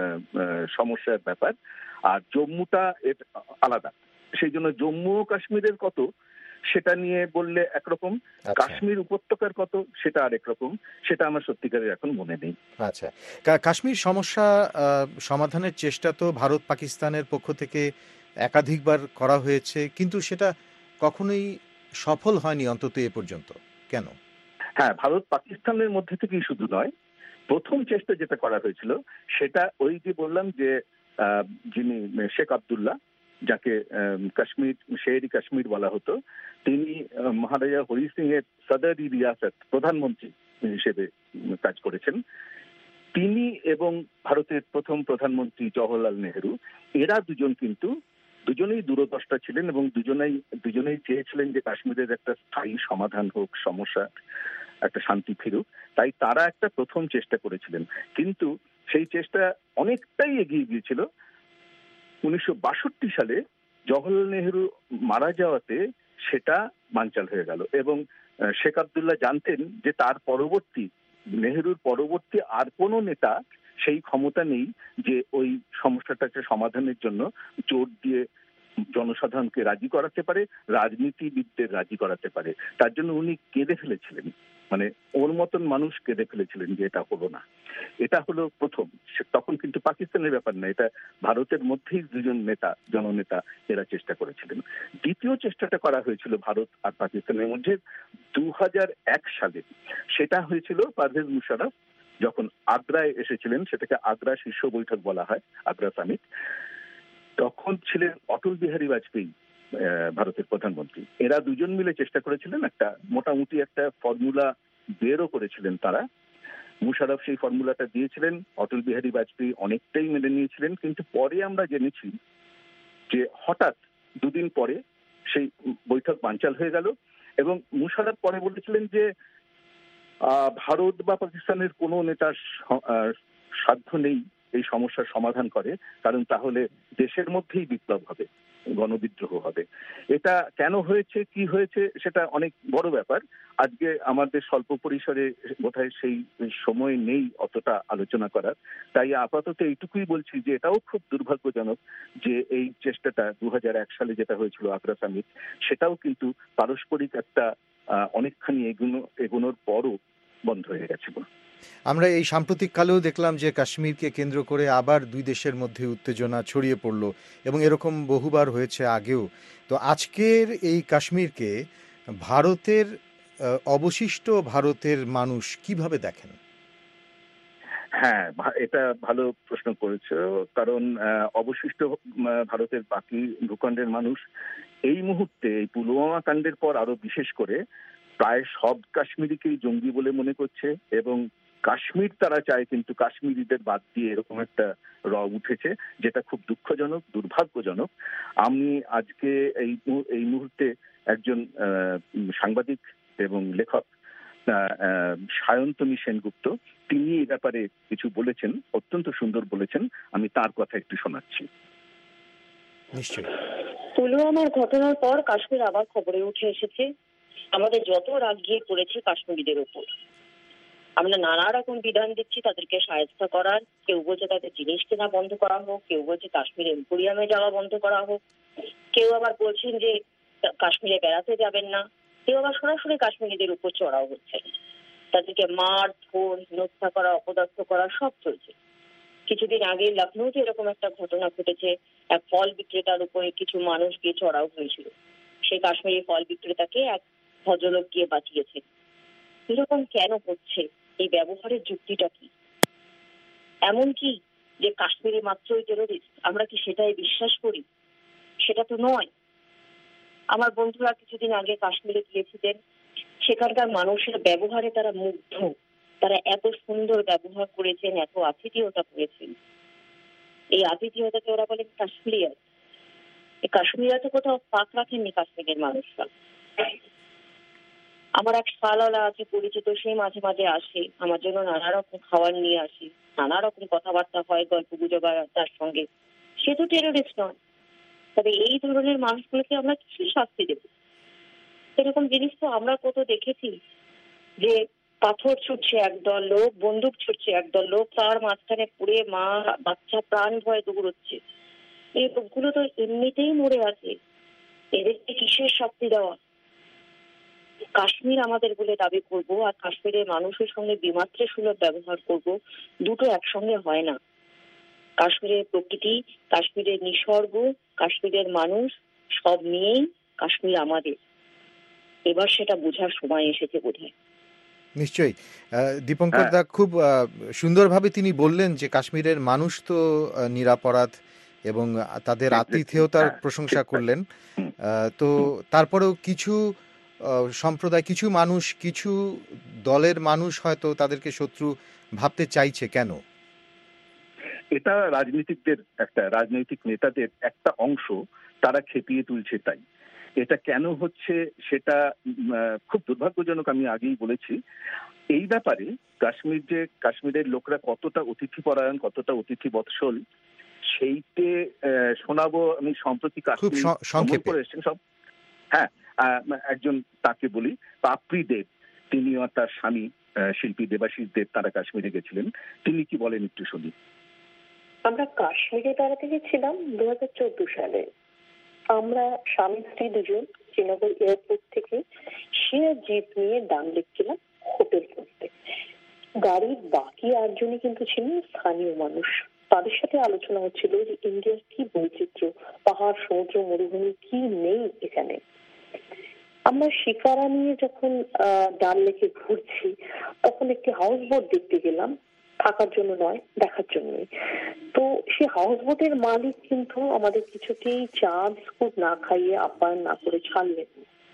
সমস্যার ব্যাপার। আর জম্মুটা এর আলাদা, সেই জন্য জম্মু ও কাশ্মীরের কত সেটা নিয়ে বললে একরকম, কাশ্মীর উপত্যকার কত সেটা আরেক রকম, সেটা আমার সত্যিকারের এখন মনে নেই। আচ্ছা, কাশ্মীর সমস্যা সমাধানের চেষ্টা তো ভারত পাকিস্তানের পক্ষ থেকে একাধিকবার করা হয়েছে, কিন্তু সেটা কখনোই সফল হয়নি অন্তত এ পর্যন্ত। কেন? হ্যাঁ, ভারত পাকিস্তানের মধ্যে থেকেই শুধু নয়, প্রথম চেষ্টা যেটা করা হয়েছিল সেটা ওই যে বললাম যে যিনি শেখ আবদুল্লাহ, যাকে কাশ্মীর শেরি কাশ্মীর বলা হতো, তিনি মহারাজা হরি সিং এর সদর-ই রিয়াসত প্রধানমন্ত্রী হিসেবে কাজ করেছেন। তিনি এবং ভারতের প্রথম প্রধানমন্ত্রী জওহরলাল নেহেরু, এরা দুজন কিন্তু দুজনেই দূরদ্রষ্টা ছিলেন এবং দুজনেই দুজনেই চেয়েছিলেন যে কাশ্মীরের একটা স্থায়ী সমাধান হোক, সমস্যা একটা শান্তি ফিরুক। তাই তারা একটা প্রথম চেষ্টা করেছিলেন, কিন্তু সেই চেষ্টা অনেকটাই এগিয়ে গিয়েছিল। উনিশশো বাষট্টি সালে জওহরলাল নেহেরু মারা যাওয়াতে সেটা বানচাল হয়ে গেল এবং শেখ আবদুল্লাহ জানতেন যে তার পরবর্তী, নেহেরুর পরবর্তী আর কোনো নেতা সেই ক্ষমতা নেই যে ওই সমস্যাটাকে সমাধানের জন্য জোর দিয়ে জনসাধারণকে রাজি করাতে পারে, রাজনীতিবিদদের রাজি করাতে পারে। তার জন্য উনি কেঁদে ফেলেছিলেন, মানে ওর মতন মানুষ কেঁদে ফেলেছিলেন যে এটা হলো না। এটা হলো প্রথম। তখন কিন্তু পাকিস্তানের ব্যাপার না, এটা ভারতের মধ্যেই দুজন নেতা, জননেতা, এরা চেষ্টা করেছিলেন। দ্বিতীয় চেষ্টাটা করা হয়েছিল ভারত আর পাকিস্তানের মধ্যে দু হাজার এক সালে। সেটা হয়েছিল পারভেজ মুশারফ যখন আগ্রায় এসেছিলেন, সেটাকে আগ্রা শীর্ষ বৈঠক বলা হয়, আগ্রা সামিট। তখন ছিলেন অটল বিহারী বাজপেয়ী ভারতের প্রধানমন্ত্রী। এরা দুজন মিলে চেষ্টা করেছিলেন, একটা মোটামুটি একটা ফর্মুলা বেরও করেছিলেন তারা। মুশারফ সেই ফর্মুলাটা দিয়েছিলেন, অটল বিহারী বাজপেয়ী অনেকটাই মেনে নিয়েছিলেন, কিন্তু পরে আমরা জেনেছি যে হঠাৎ দুদিন পরে সেই বৈঠক বানচাল হয়ে গেল এবং মুশারফ পরে বলেছিলেন যে ভারত বা পাকিস্তানের কোনো নেতার সাধ্য নেই এই সমস্যার সমাধান করে, কারণ তাহলে দেশের মধ্যেই বিপ্লব হবে, গণবিদ্রোহ হবে। এটা কেন হয়েছে, কি হয়েছে, সেটা অনেক বড় ব্যাপার। আজকে আমাদের স্বল্প পরিসরে বোধহয় সেই সময় নেই অতটা আলোচনা করার। তাই আপাতত এইটুকুই বলছি যে এটাও খুব দুর্ভাগ্যজনক যে এই চেষ্টাটা দু হাজার এক সালে যেটা হয়েছিল আগ্রা সামিট, সেটাও কিন্তু পারস্পরিক একটা অনেকখানি এগুনো এগোনোর পরও বন্ধ হয়ে গেছিল। আমরা এই সাম্প্রতিক কালেও দেখলাম যে কাশ্মীরকে কেন্দ্র করে আবার দুই দেশের মধ্যে উত্তেজনা ছড়িয়ে পড়ল এবং এরকম বহুবার হয়েছে আগেও। তো আজকের এই কাশ্মীরকে ভারতের অবশিষ্ট ভারতের মানুষ কিভাবে দেখেন? হ্যাঁ, এটা ভালো প্রশ্ন করেছো, কারণ অবশিষ্ট ভারতের বাকি ভূখণ্ডের মানুষ এই মুহূর্তে এই পুলওয়ামা কাণ্ডের পর আরো বিশেষ করে প্রায় সব কাশ্মীরিকেই জঙ্গি বলে মনে করছে এবং কাশ্মীর তারা চায়, কিন্তু কাশ্মীরিদের বাদ দিয়ে এরকম একটা র উঠেছে, যেটা খুব দুঃখজনক, দুর্ভাগ্যজনক। আমি আজকে এই এই মুহূর্তে একজন সাংবাদিক এবং লেখক সায়ন্তনী সেনগুপ্ত, তিনি এই ব্যাপারে কিছু বলেছেন, অত্যন্ত সুন্দর বলেছেন। আমি তার কথা একটু শোনাচ্ছি। নিশ্চয়ই। পুলওয়ামার ঘটনার পর কাশ্মীর আবার খবরে উঠে এসেছে। আমাদের যত রাগ গিয়ে পড়েছে কাশ্মীরিদের উপর। আমরা নানা রকম বিধান দিচ্ছি তাদেরকে সাহায্য করার। কেউ বলছে তাদের জিনিস কেনা বন্ধ করা হোক, কেউ বলছে কাশ্মীর এম্পোরিয়ামে যাওয়া বন্ধ করা হোক, কেউ আবার বলছেন যে কাশ্মীরে বেড়াতে যাবেন না, কেউ আবার সরাসরি কাশ্মীরিদের উপর চড়াও হচ্ছে, তাদেরকে মার ধর হত্যা করা, অপদস্থ করা সব চলছে। কিছুদিন আগে লখনৌতে এরকম একটা ঘটনা ঘটেছে, এক ফল বিক্রেতার উপরে কিছু মানুষ গিয়ে চড়াও হয়েছিল। সেই কাশ্মীরি ফল বিক্রেতাকে এক ভদ্রলোক গিয়ে বাঁচিয়েছে। এরকম কেন হচ্ছে? এই ব্যবহারের যুক্তিটা কি? এমন কি যে কাশ্মীরি মাত্রই টেরোরিস্ট? আমরা কি সেটাই বিশ্বাস করি? সেটা তো নয়। আমার বন্ধুরা কিছুদিন আগে কাশ্মীরে গিয়েছিলেন, সেখানকার মানুষের ব্যবহারে তারা মুগ্ধ। তারা এত সুন্দর ব্যবহার করেছেন, এত আতিথেয়তা করেছেন। এই আতিথেয়তাকে ওরা বলেন কাশ্মীরিয়াত। এই কাশ্মীরিয়াতে কোথাও ফাঁক রাখেননি কাশ্মীরের মানুষরা। আমার এক শালালা আছে পরিচিত, সে মাঝে মাঝে আসে, আমার জন্য নানা রকম খাবার নিয়ে আসে, নানা রকম কথাবার্তা হয়, গল্প গুজব তার সঙ্গে। সে তো টেরোরিস্ট নয়। তবে এই ধরনের মানুষগুলোকে আমরা কিছু শাস্তি দেব? এরকম জিনিস তো আমরা কত দেখেছি, যে পাথর ছুটছে একদল লোক, বন্দুক ছুটছে একদল লোক, তার মাঝখানে পুড়ে মা বাচ্চা প্রাণ ভয়ে দৌড়চ্ছে। এই লোকগুলো তো এমনিতেই মরে আছে, এদেরকে কিসের শাস্তি দেওয়া? কাশ্মীর আমাদের বলে দাবি করব আর কাশ্মীরের মানুষের সঙ্গে বিমাত্রে সুলভ ব্যবহার করব, দুটো একসঙ্গে হয় না। কাশ্মীরের প্রকৃতি, কাশ্মীরের নিসর্গ, কাশ্মীরের মানুষ সব নিয়েই কাশ্মীর আমাদের। এবার সেটা বোঝার সময় এসেছে বোধহয়। নিশ্চয়ই। দীপঙ্কর দা খুব সুন্দরভাবে তিনি বললেন যে কাশ্মীরের মানুষ তো নিরাপরাধ এবং তাদের আতিথেয়তার প্রশংসা করলেন। তো তারপরেও কিছু সম্প্রদায়, কিছু মানুষ, কিছু দলের মানুষ হয়তো তাদেরকে শত্রু ভাবতে চাইছে কেন? এটা রাজনীতিকদের একটা, রাজনৈতিক নেতাদের একটা অংশ তারা খেপিয়ে তুলছে। তাই এটা কেন হচ্ছে সেটা খুব দুর্ভাগ্যজনক। আমি আগেই বলেছি এই ব্যাপারে কাশ্মীর যে কাশ্মীরের লোকরা কতটা অতিথি পরায়ণ, কতটা অতিথি বৎসল, সেইটে শোনাবো আমি। সম্প্রতি কাশ্মীর করে এসেছেন সব। হ্যাঁ, একজন তাকে বলি পাপড়ি দেব, তিনিও তার স্বামী শিল্পী দেবাশিস দেব, তারা কাশ্মীরে গেছিলেন। তিনি কি বলেন একটু শুনি। আমরা কাশ্মীরে বেড়াতে গেছিলাম দু হাজার চোদ্দ সালে। আমরা স্বামী স্ত্রী দুজন শ্রীনগর এয়ারপোর্ট থেকে শেয়ার জিপ নিয়ে ডান লিখছিলাম হোটেল করতে। গাড়ির বাকি আটজনই কিন্তু ছিলেন স্থানীয় মানুষ। তাদের সাথে আলোচনা হচ্ছিল যে ইন্ডিয়ার কি বৈচিত্র্য, পাহাড়, সমুদ্র, মরুভূমি কি নেই এখানে। আমরা শিকারা নিয়ে যখন আহ ডাল লেকে ঘুরছি, তখন একটি হাউস বোট দেখতে গেলাম, থাকার জন্য নয়, দেখার জন্যই। তো সে হাউস বোটের মালিক কিন্তু আমাদের কিছুতেই চা বিস্কুট না খাইয়ে, আপ্যায়ন না করে ছাড়লেন।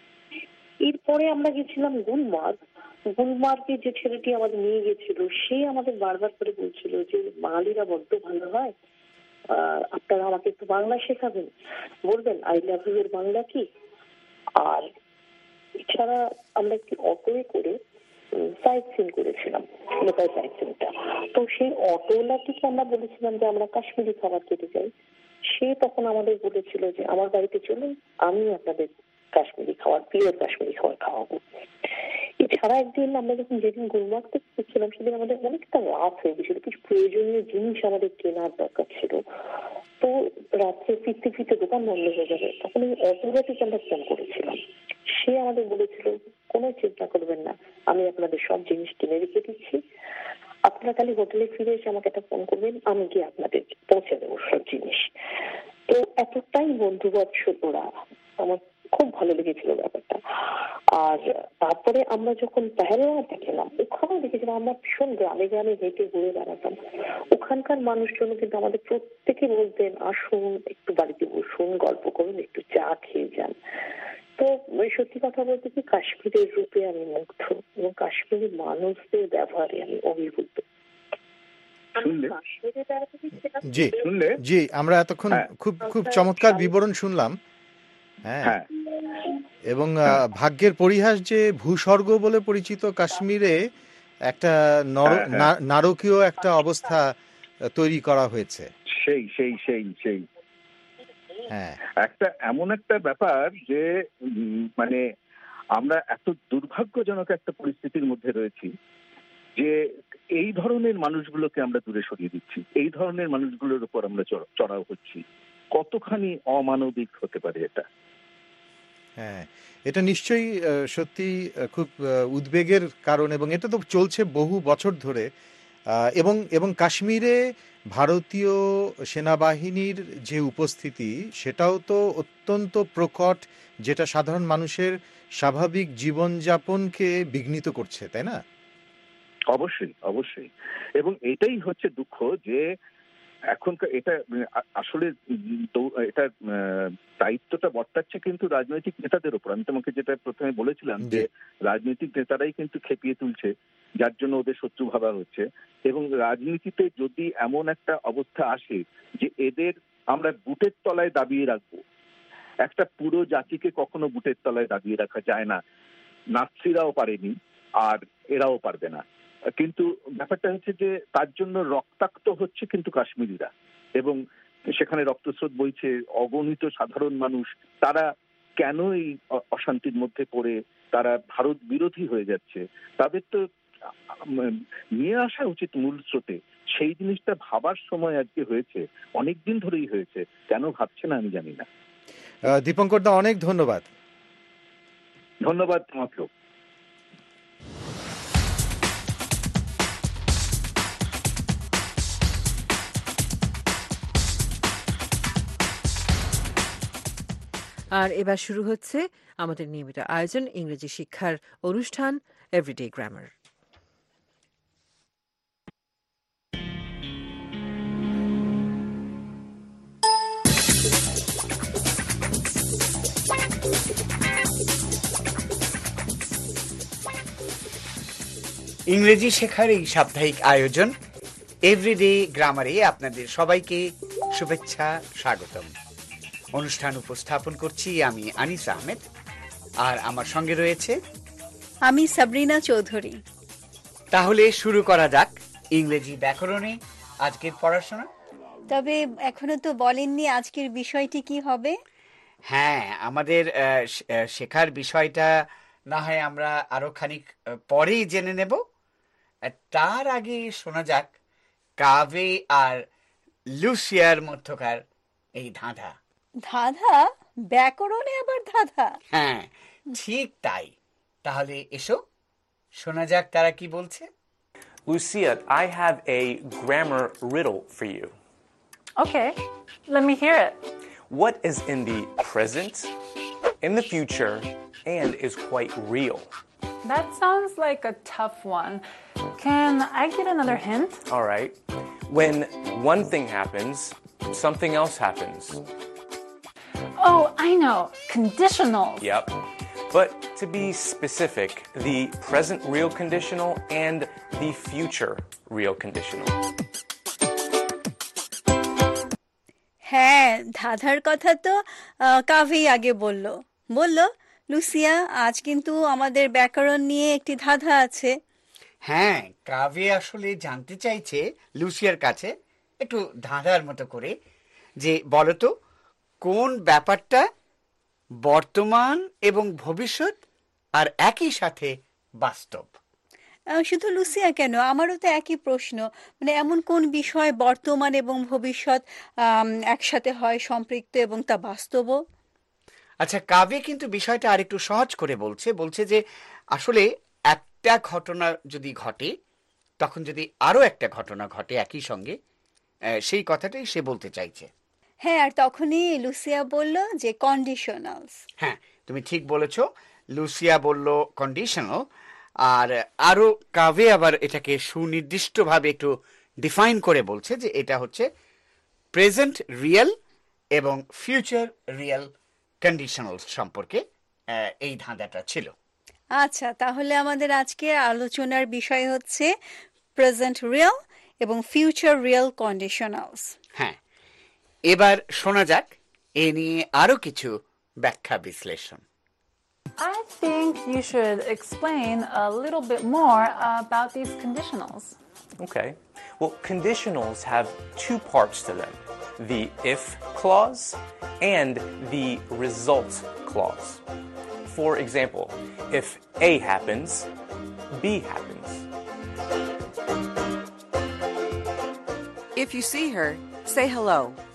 এরপরে আমরা গেছিলাম গুলমার্গ। গুলমার্গে যে ছেলেটি আমাদের নিয়ে গেছিল, সে আমাদের বারবার করে বলছিল যে বাঙালিরা বড্ড ভালো হয়, আহ আপনারা আমাকে একটু বাংলা শেখাবেন, বলবেন আই লাভ ইউ এর বাংলা কি। আর এছাড়া আমরা একটি অটোয়ে করে সাইট সিন করেছিলাম, লোকাল সাইট সিনটা। তো সেই অটোওয়ালাটিকে আমরা বলেছিলাম যে আমরা কাশ্মীরি খাবার খেতে চাই। সে তখন আমাদের বলেছিল যে আমার বাড়িতে চলুন, আমি আপনাদের কাশ্মীরি খাবার, পিওর কাশ্মীরি খাবার খাওয়াবো। এছাড়া একদিন আমরা যখন যেদিন গুলমার্গ থেকে ফিরছিলাম, সেদিন আমাদের অনেকটা রাত হয়ে গেছিল, কিছু প্রয়োজনীয় জিনিস আমাদের কেনার দরকার ছিল। তো রাত্রে ফিরতে ফিরতে দোকান বন্ধ হয়ে যাবে, তখন ওই অটোওয়ালাটিকে আমরা ফোন করেছিলাম। সে আমাদের বলেছিল কোনো চিন্তা করবেন না, আমি আপনাদের সব জিনিস কিনে রেখে দিচ্ছি, আপনারা খালি হোটেলে ফিরে এসে আমাকে একটা ফোন করবেন, আমি গিয়ে আপনাদের পৌঁছে দেবো সব জিনিস। তো এতটাই বন্ধুবৎসল ওরা। আমার খুব ভালো লেগেছিল ব্যাপারটা। আর তারপরে আমরা যখন পেহেলগাঁওতে গেলাম, ওখানেও দেখেছিলাম আমরা ভীষণ গ্রামে গ্রামে হেঁটে ঘুরে বেড়াতাম। ওখানকার মানুষজন কিন্তু আমাদের প্রত্যেকে বলতেন, আসুন একটু বাড়িতে বসুন, গল্প করুন, একটু চা খেয়ে যান। তো সত্যি কথা বলতে কি, কাশ্মীরের রূপে আমি মুগ্ধ এবং কাশ্মীরি মানুষদের ব্যবহারে আমি অভিভূত। জি জি আমরা এতক্ষণ খুব খুব চমৎকার বিবরণ শুনলাম। হ্যাঁ, এবং ভাগ্যের পরিহাস যে ভূস্বর্গ বলে পরিচিত কাশ্মীরে একটা নারকীয় একটা অবস্থা তৈরি করা হয়েছে। সেই সেই সেই সেই হ্যাঁ, একটা এমন একটা ব্যাপার যে মানে আমরা এত দুর্ভাগ্যজনক একটা পরিস্থিতির মধ্যে রয়েছি যে এই ধরনের মানুষগুলোকে আমরা দূরে সরিয়ে দিচ্ছি, এই ধরনের মানুষগুলোর উপর আমরা চড়াও হচ্ছি। কতখানি অমানবিক হতে পারে এটা? হ্যাঁ, এটা নিশ্চয়ই সত্যি খুব উদ্বেগের কারণ, এবং এটা তো চলছে বহু বছর ধরে। এবং এবং কাশ্মীরে ভারতীয় সেনাবাহিনীর যে উপস্থিতি, সেটাও তো অত্যন্ত প্রকট, যেটা সাধারণ মানুষের স্বাভাবিক জীবনযাপনকে বিঘ্নিত করছে, তাই না? অবশ্যই অবশ্যই। এবং এটাই হচ্ছে দুঃখ যে এখনকার এটা আসলে এটা দায়িত্বটা বর্তাচ্ছে কিন্তু রাজনৈতিক নেতাদের উপর। আমি তোমাকে যেটা প্রথমে বলেছিলাম যে রাজনৈতিক নেতারাই কিন্তু খেপিয়ে তুলছে, যার জন্য ওদের শত্রু ভাবা হচ্ছে। এবং রাজনীতিতে যদি এমন একটা অবস্থা আসে যে এদের আমরা বুটের তলায় দাবিয়ে রাখবো, একটা পুরো জাতিকে কখনো বুটের তলায় দাবিয়ে রাখা যায় না। নাৎসিরাও পারেনি, আর এরাও পারবে না। কিন্তু ব্যাপারটা হচ্ছে যে তার জন্য রক্তাক্ত হচ্ছে কিন্তু কাশ্মীরিরা, এবং সেখানে রক্তস্রোত বইছে। অগণিত সাধারণ মানুষ, তারা কেন এই অশান্তির মধ্যে পড়ে তারা ভারত বিরোধী হয়ে যাচ্ছে, তাদের তো নিয়ে আসা উচিত মূল স্রোতে। সেই জিনিসটা ভাবার সময় আজকে হয়েছে, অনেকদিন ধরেই হয়েছে, কেন ভাবছে না আমি জানি না। দীপঙ্কর দা, অনেক ধন্যবাদ। ধন্যবাদ তোমাকেও। আর এবার শুরু হচ্ছে আমাদের নিয়মিত আয়োজন, ইংরেজি শিক্ষার অনুষ্ঠান এভরিডে গ্রামার। ইংরেজি শেখার এই সাপ্তাহিক আয়োজন এভরিডে গ্রামারে আপনাদের সবাইকে শুভেচ্ছা, স্বাগতম। অনুষ্ঠান উপস্থাপন করছি আমি আনিস আহমেদ, আর আমার সঙ্গে রয়েছে আমি সাবরিনা চৌধুরী। তাহলে শুরু করা যাক ইংরেজি ব্যাকরণে আজকের পড়াশোনা। তবে এখনো তো বলেননি আজকের বিষয়টি কি হবে। হ্যাঁ, আমাদের শেখার বিষয়টা না হয় আমরা আরো খানিক পরেই জেনে নেব। তার আগে শোনা যাক কাভে আর লুসিয়ার মধ্যকার এই ধাঁধা। ধাঁধা? ব্যাকরণে আবার ধাঁধা? হ্যাঁ, ঠিক তাই। তাহলে এসো শোনা যাক তারা কি বলছে। Lucia, I have a grammar riddle for you. Okay, let me hear it. What is in the present, in the future, and is quite real? That sounds like a tough one. Can I get another hint? All right. When one thing happens, something else happens. Oh, I know. Conditionals. Yep. But to be specific, the present real conditional and the future real conditional. হ্যাঁ, ধাঁধার কথা তো কাভেই আগে বলল বলল Lucia, আজ কিন্তু আমাদের ব্যাকরণ নিয়ে একটি ধাঁধা আছে। হ্যাঁ, কাভে আসলে জানতে চাইছে লুসিয়ার কাছে একটু ধাঁধার মতো করে যে বলতো কোন ব্যাপারটা বর্তমান এবং ভবিষ্যৎ আর একই সাথে বাস্তব। শুধু লুসিয়া কেন, আমারও তো একই প্রশ্ন। মানে এমন কোন বিষয় বর্তমান এবং ভবিষ্যৎ একসাথে হয়, সম্পৃক্ত এবং তা বাস্তবও। আচ্ছা, কাভে কিন্তু বিষয়টা আরেকটু সহজ করে বলছে বলছে যে আসলে একটা ঘটনা যদি ঘটে, তখন যদি আরো একটা ঘটনা ঘটে একই সঙ্গে, সেই কথাটাই সে বলতে চাইছে। হ্যাঁ, আর তখনই লুসিয়া বলল যে কন্ডিশনালস। হ্যাঁ, তুমি ঠিক বলেছো, লুসিয়া বলল কন্ডিশনাল, আর আরো কাভে আবার এটাকে সুনির্দিষ্টভাবে একটু ডিফাইন করে বলছে যে এটা হচ্ছে প্রেজেন্ট রিয়েল এবং ফিউচার রিয়েল কন্ডিশনাল সম্পর্কে এই ধাঁধাটা ছিল। আচ্ছা, তাহলে আমাদের আজকে আলোচনার বিষয় হচ্ছে প্রেজেন্ট রিয়েল এবং ফিউচার রিয়েল কন্ডিশনালস। হ্যাঁ, এবার শোনা যাক এ নিয়ে আরো কিছু ব্যাখ্যা বিশ্লেষণ। I think you should explain a little bit more about these conditionals. Okay. Well, conditionals have two parts to them, the if clause and the result clause. For example, if A happens, B happens. If you see her, say hello.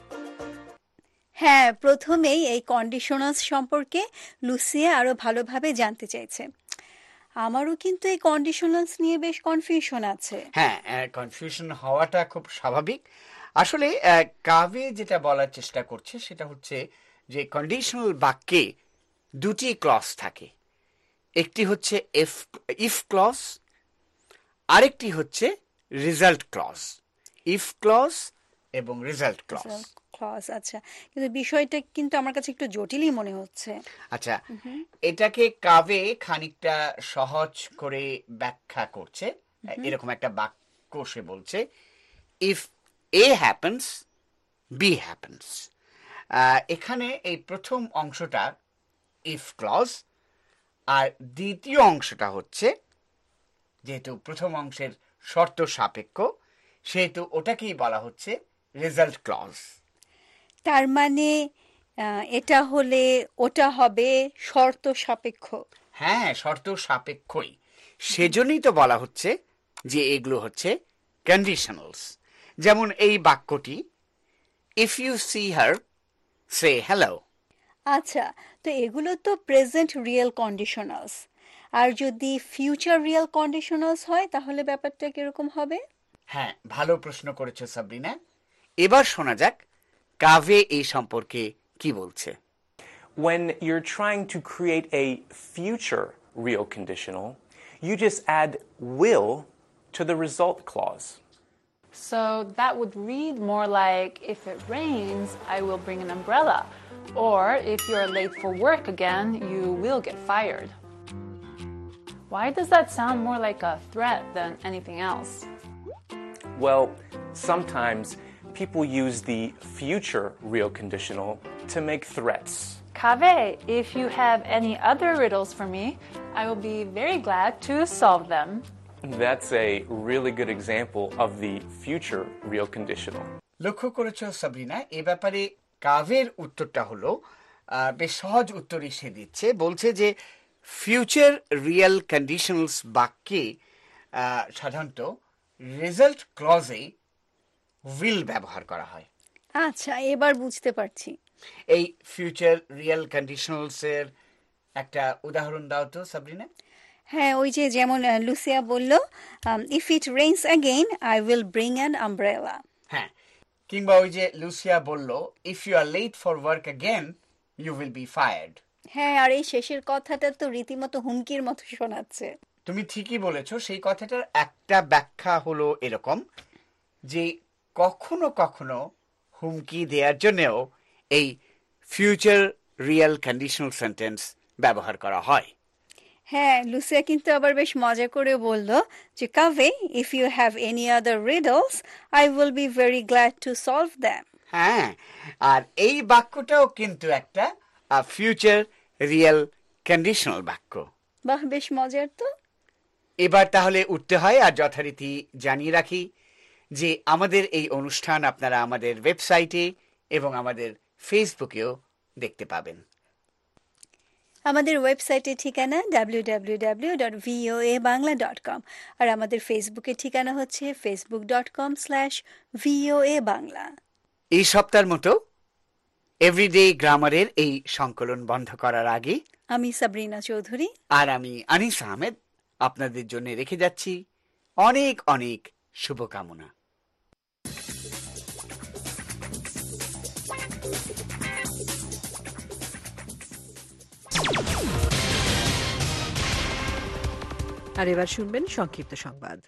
হ্যাঁ, প্রথমেই এই conditionals সম্পর্কে Lucia আরো ভালোভাবে জানতে চাইছে। আমারও কিন্তু এই কন্ডিশনালস নিয়ে বেশ কনফিউশন আছে। হ্যাঁ, কনফিউশন হওয়াটা খুব স্বাভাবিক। আসলে কাভে যেটা বলার চেষ্টা করছে সেটা হচ্ছে যে কন্ডিশনাল বাক্যে দুটি ক্লজ থাকে, একটি হচ্ছে ইফ ইফ ক্লজ, আরেকটি হচ্ছে রেজাল্ট ক্লজ। ইফ ক্লজ এবং রেজাল্ট ক্লজ ক্লজ আচ্ছা, কিন্তু বিষয়টা কিন্তু আমার কাছে একটু জটিলই মনে হচ্ছে। আচ্ছা, এটাকে কাভে খানিকটা সহজ করে ব্যাখ্যা করছে। এরকম একটা বাক্য সে বলছে, if A happens B happens. এখানে এই প্রথম অংশটা ইফ ক্লজ, আর দ্বিতীয় অংশটা হচ্ছে, যেহেতু প্রথম অংশের শর্ত সাপেক্ষ সেহেতু ওটাকেই বলা হচ্ছে রেজাল্ট ক্লজ। তার মানে এটা হলে ওটা হবে শর্ত সাপেক্ষ। হ্যাঁ, শর্ত সাপেক্ষই, সেজন্যই তো বলা হচ্ছে যে এগুলো হচ্ছে কন্ডিশনালস। যেমন এই বাক্যটি, if you see her say hello. আচ্ছা, তো এগুলো তো প্রেজেন্ট রিয়েল কন্ডিশনালস, আর যদি ফিউচার রিয়েল কন্ডিশনালস হয় তাহলে ব্যাপারটা কিরকম হবে? হ্যাঁ, ভালো প্রশ্ন করেছো সাবরিনা। এবার শোনা যাক কাভে এই সম্পর্কে কি বলছে। When you're trying to create a future real conditional, you just add will to the result clause. So that would read more like, if it rains, I will bring an umbrella. Or if you're late for work again, you will get fired. Why does that sound more like a threat than anything else? Well, sometimes people use the future real conditional to make threats. Kaveh, if you have any other riddles for me, I will be very glad to solve them. That's a really good example of the future real conditional. লক্ষ্য করেছো সাবরিনা, এ ব্যাপারে কাভের উত্তরটা হলো বেশ সহজ উত্তরই সে দিচ্ছে। বলছে যে ফিউচার রিয়েল কন্ডিশনালস বাক্যে সাধারণত রেজাল্ট ক্লজে উইল ব্যবহার করা হয়। আচ্ছা, এবার বুঝতে পারছি। এই ফিউচার রিয়েল কন্ডিশনালস এর একটা উদাহরণ দাও তো সাবরিনা। হ্যাঁ, ওই যে যেমন লুসিয়া বলল, if it rains again I will bring an umbrella. হ্যাঁ, কিংবা ওই যে লুসিয়া বলল, if you are late for work again you will be fired. হ্যাঁ, আর এই শেষের কথাটা তো রীতিমতো হুমকির মতো শোনাচ্ছে। তুমি ঠিকই বলেছো। সেই কথাটার একটা ব্যাখ্যা হলো এরকম যে কখনো কখনো হুমকি দেওয়ার জন্যও এই ফিউচার রিয়েল কন্ডিশনাল সেন্টেন্স ব্যবহার করা হয়। হ্যাঁ, লুসিয়া কিন্তু আবার বেশ মজা করে বলল যে Kaveh, if you have any other riddles I will be very glad to solve them. হ্যাঁ, আর এই বাক্যটাও কিন্তু একটা ফিউচার রিয়েল কন্ডিশনাল বাক্য। বাহ, বেশ মজার তো। এবার তাহলে উঠতে হয়, আর যথারীতি জানিয়ে রাখি যে আমাদের এই অনুষ্ঠান আপনারা আমাদের ওয়েবসাইটে এবং আমাদের ফেসবুকেও দেখতে পাবেন। আমাদের ওয়েবসাইটের ঠিকানা W W W dot VOA Bangla dot com, আর আমাদের ফেসবুকের ঠিকানা হচ্ছে Facebook dot com slash VOA Bangla. এই সপ্তাহের মতো এভরিডে গ্রামারের এই সংকলন বন্ধ করার আগে আমি সাবরিনা চৌধুরী আর আমি আনিস আহমেদ আপনাদের জন্য রেখে যাচ্ছি অনেক অনেক শুভকামনা। আর এবার শুনবেন সংক্ষিপ্ত সংবাদ।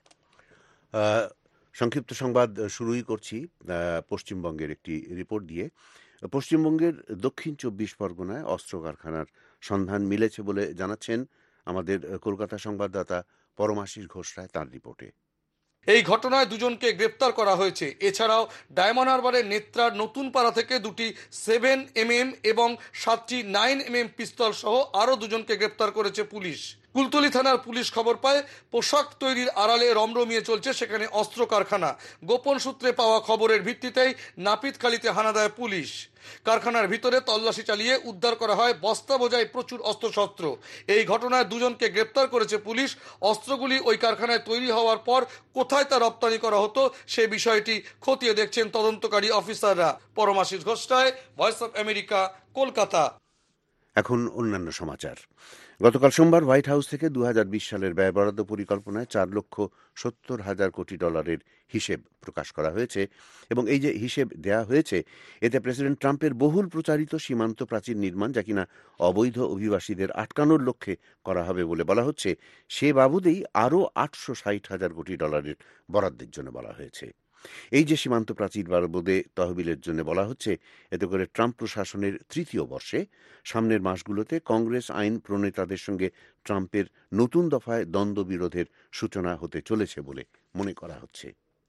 আহ, সংক্ষিপ্ত সংবাদ শুরুই করছি আহ, পশ্চিমবঙ্গের একটি রিপোর্ট দিয়ে। পশ্চিমবঙ্গের দক্ষিণ চব্বিশ পরগনায় অস্ত্র কারখানার সন্ধান মিলেছে বলে জানাচ্ছেন আমাদের কলকাতা সংবাদদাতা পরমাশিস ঘোষ রায় তাঁর রিপোর্টে। এই ঘটনায় দুজনকে গ্রেপ্তার করা হয়েছে। এছাড়াও ডায়মন্ড হারবারের নেত্রার নতুন পাড়া থেকে দুটি সেভেন এম এম এবং সাতটি নাইন এম এম পিস্তল সহ আরও দুজনকে গ্রেপ্তার করেছে পুলিশ। কুলতলি থানার পুলিশ খবর পায় পোশাক তৈরির আড়ালে রমরমিয়ে চলছে সেখানে অস্ত্র কারখানা। গোপন সূত্রে পাওয়া খবরের ভিত্তিতেই নাপিতখালীতে হানা দেয় পুলিশ। কারখানার ভিতরে তল্লাশি চালিয়ে উদ্ধার করা হয় বস্তা বোঝাই প্রচুর অস্ত্রশস্ত্র। এই ঘটনায় দুজনকে গ্রেপ্তার করেছে পুলিশ। অস্ত্রগুলি ওই কারখানায় তৈরি হওয়ার পর কোথায় তা রপ্তানি করা হতো সে বিষয়টি খতিয়ে দেখছেন তদন্তকারী অফিসাররা। Paramashis Ghosh Roy, Voice of America, Kolkata. এখন অন্যান্য সমাচার। গতকাল সোমবার হোয়াইট হাউস থেকে দু হাজার বিশ সালের ব্যয় বরাদ্দ পরিকল্পনায় চার লক্ষ সত্তর হাজার কোটি ডলারের হিসেব প্রকাশ করা হয়েছে এবং এই যে হিসেব দেয়া হয়েছে এতে প্রেসিডেন্ট ট্রাম্পের বহুল প্রচারিত সীমান্ত প্রাচীর নির্মাণ, যা কিনা অবৈধ অভিবাসীদের আটকানোর লক্ষ্যে করা হবে বলে বলা হচ্ছে, সে বাবদেই আরও আটশো ষাট হাজার কোটি ডলারের বরাদ্দের জন্য বলা হয়েছে। এই যে সীমান্ত প্রাচীর বাবদে তহবিলের জন্য বলা হচ্ছে, এতে করে ট্রাম্প প্রশাসনের তৃতীয় বর্ষে সামনের মাসগুলোতে কংগ্রেস আইন প্রণেতাদের সঙ্গে ট্রাম্পের নতুন দফায় দ্বন্দ্ব বিরোধের সূচনা হতে চলেছে বলে মনে করা হচ্ছে।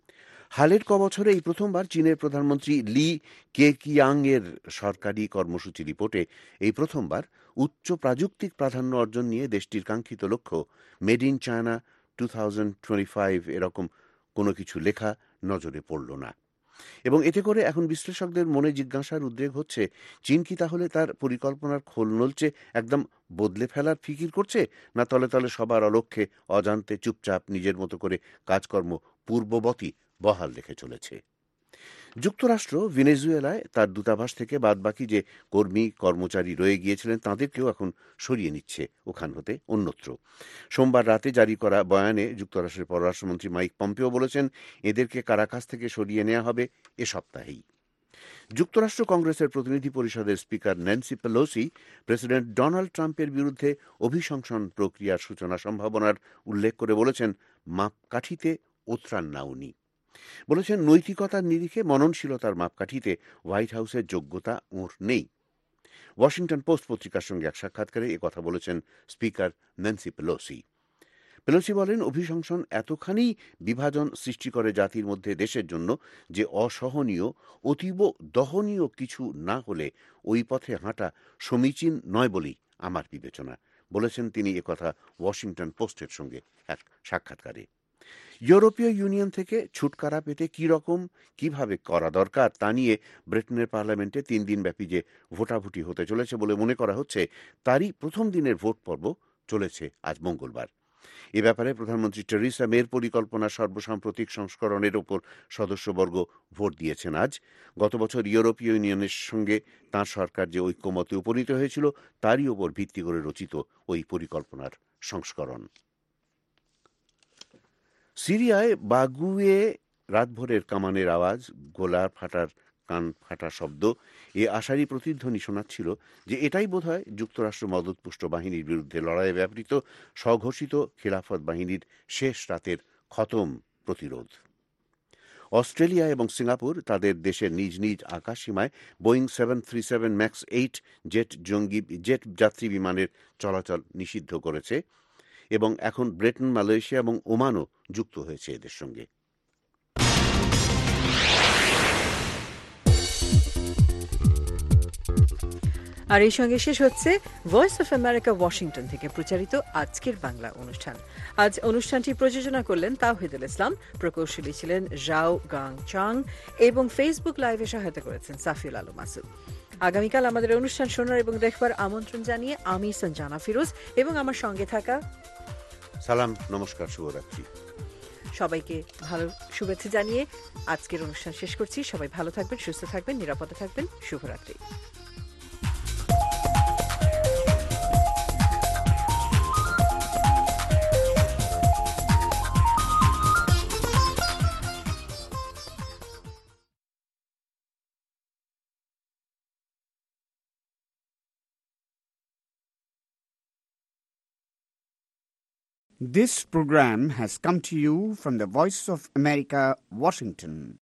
হালের কবছরে এই প্রথমবার চীনের প্রধানমন্ত্রী লি কেকিয়াং এর সরকারি কর্মসূচি রিপোর্টে এই প্রথমবার উচ্চ প্রাযুক্তিক প্রাধান্য অর্জন নিয়ে দেশটির কাঙ্ক্ষিত লক্ষ্য made in China two thousand twenty five এরকম কোনো কিছু লেখা নজরে পড়ল না। এবং এতে করে এখন বিশ্লেষকদের মনে জিজ্ঞাসার উদ্রেক হচ্ছে, চীন কি তাহলে তার পরিকল্পনার খোল নলচে একদম বদলে ফেলার ফিকির করছে, না তলে তলে সবার অলক্ষ্যে অজান্তে চুপচাপ নিজের মতো করে কাজকর্ম পূর্ববতই বহাল রেখে চলেছে। যুক্তরাষ্ট্র ভেনেজুয়েলায় তার দূতাবাস থেকে বাদবাকি যে কর্মী কর্মচারী রয়ে গিয়েছিলেন তাদেরকেও এখন সরিয়ে নিচ্ছে ওখান হতে অন্যত্র। সোমবার রাতে জারি করা বয়ানে যুক্তরাষ্ট্রের পররাষ্ট্রমন্ত্রী মাইক পম্পেও বলেছেন, এদেরকে কারাকাস থেকে সরিয়ে নেওয়া হবে এ সপ্তাহেই। যুক্তরাষ্ট্র কংগ্রেসের প্রতিনিধি পরিষদের speaker Nancy Pelosi president Donald ট্রাম্পের বিরুদ্ধে অভিশংসন প্রক্রিয়ার সূচনা সম্ভাবনার উল্লেখ করে বলেছেন, মাপকাঠিতে ওতরান না উনি। বলেছেন, নৈতিকতার নিরিখে মননশীলতার মাপকাঠিতে হোয়াইট হাউসের যোগ্যতা ওর নেই। ওয়াশিংটন পোস্ট পত্রিকার সঙ্গে এক সাক্ষাৎকারে একথা বলেছেন স্পিকার ন্যান্সি পেলোসি। পেলোসি বলেন, অভিশংসন এতখানি বিভাজন সৃষ্টি করে জাতির মধ্যে দেশের জন্য যে অসহনীয়, অতীব দহনীয় কিছু না হলে ওই পথে হাঁটা সমীচীন নয় বলেই আমার বিবেচনা। বলেছেন তিনি একথা ওয়াশিংটন পোস্টের সঙ্গে এক সাক্ষাৎকারে। ইউরোপীয় ইউনিয়ন থেকে ছুটকারা পেতে কী রকম কিভাবে করা দরকার তা নিয়ে ব্রিটেনের পার্লামেন্টে তিন দিন ব্যাপী যে ভোটাভুটি হতে চলেছে বলে মনে করা হচ্ছে, তারই প্রথম দিনের ভোট পর্ব চলেছে আজ মঙ্গলবার। এ ব্যাপারে প্রধানমন্ত্রী টেরিসা মের পরিকল্পনা সর্বসাম্প্রতিক সংস্করণের ওপর সদস্যবর্গ ভোট দিয়েছেন আজ। গত বছর ইউরোপীয় ইউনিয়নের সঙ্গে তাঁর সরকার যে ঐক্যমতে উপনীত হয়েছিল তারই ওপর ভিত্তি করে রচিত ওই পরিকল্পনার সংস্করণ। সিরিয়ায় বাগুয়ে রাতভরের কামানের আওয়াজ, গোলা ফাটার কান ফাটা শব্দ, এ আশারই প্রতিধ্বনি শোনাচ্ছিল যে এটাই বোধহয় যুক্তরাষ্ট্র মদতপুষ্ট বাহিনীর বিরুদ্ধে লড়াইয়ে ব্যবহৃত স্বঘোষিত খিলাফত বাহিনীর শেষ রাতের খতম প্রতিরোধ। অস্ট্রেলিয়া এবং সিঙ্গাপুর তাদের দেশের নিজ নিজ আকাশসীমায় Boeing seven three seven max eight jet জঙ্গি জেট যাত্রী বিমানের চলাচল নিষিদ্ধ করেছে এবং এখন ব্রিটেন, মালয়েশিয়া এবং ওমানও যুক্ত হয়েছে এদের সঙ্গে। আর এই সঙ্গে শেষ হচ্ছে ভয়েস অফ আমেরিকা ওয়াশিংটন থেকে প্রচারিত আজকের বাংলা অনুষ্ঠান। আজ অনুষ্ঠানটি প্রযোজনা করলেন তাওহিদুল ইসলাম, প্রকৌশলী ছিলেন জাও গাং চাং এবং ফেসবুক লাইভে সহায়তা করেছেন সাফিউল আলম মাসুদ। আগামীকাল আমাদের অনুষ্ঠান শোনার এবং দেখবার আমন্ত্রণ জানিয়ে আমি সঞ্জানা ফিরোজ এবং আমার সঙ্গে থাকা সালাম, নমস্কার, শুভরাত্রি। সবাইকে ভালো শুভেচ্ছা জানিয়ে আজকের অনুষ্ঠান শেষ করছি। সবাই ভালো থাকবেন, সুস্থ থাকবেন, নিরাপদে থাকবেন। শুভরাত্রি। This program has come to you from the Voice of America, Washington.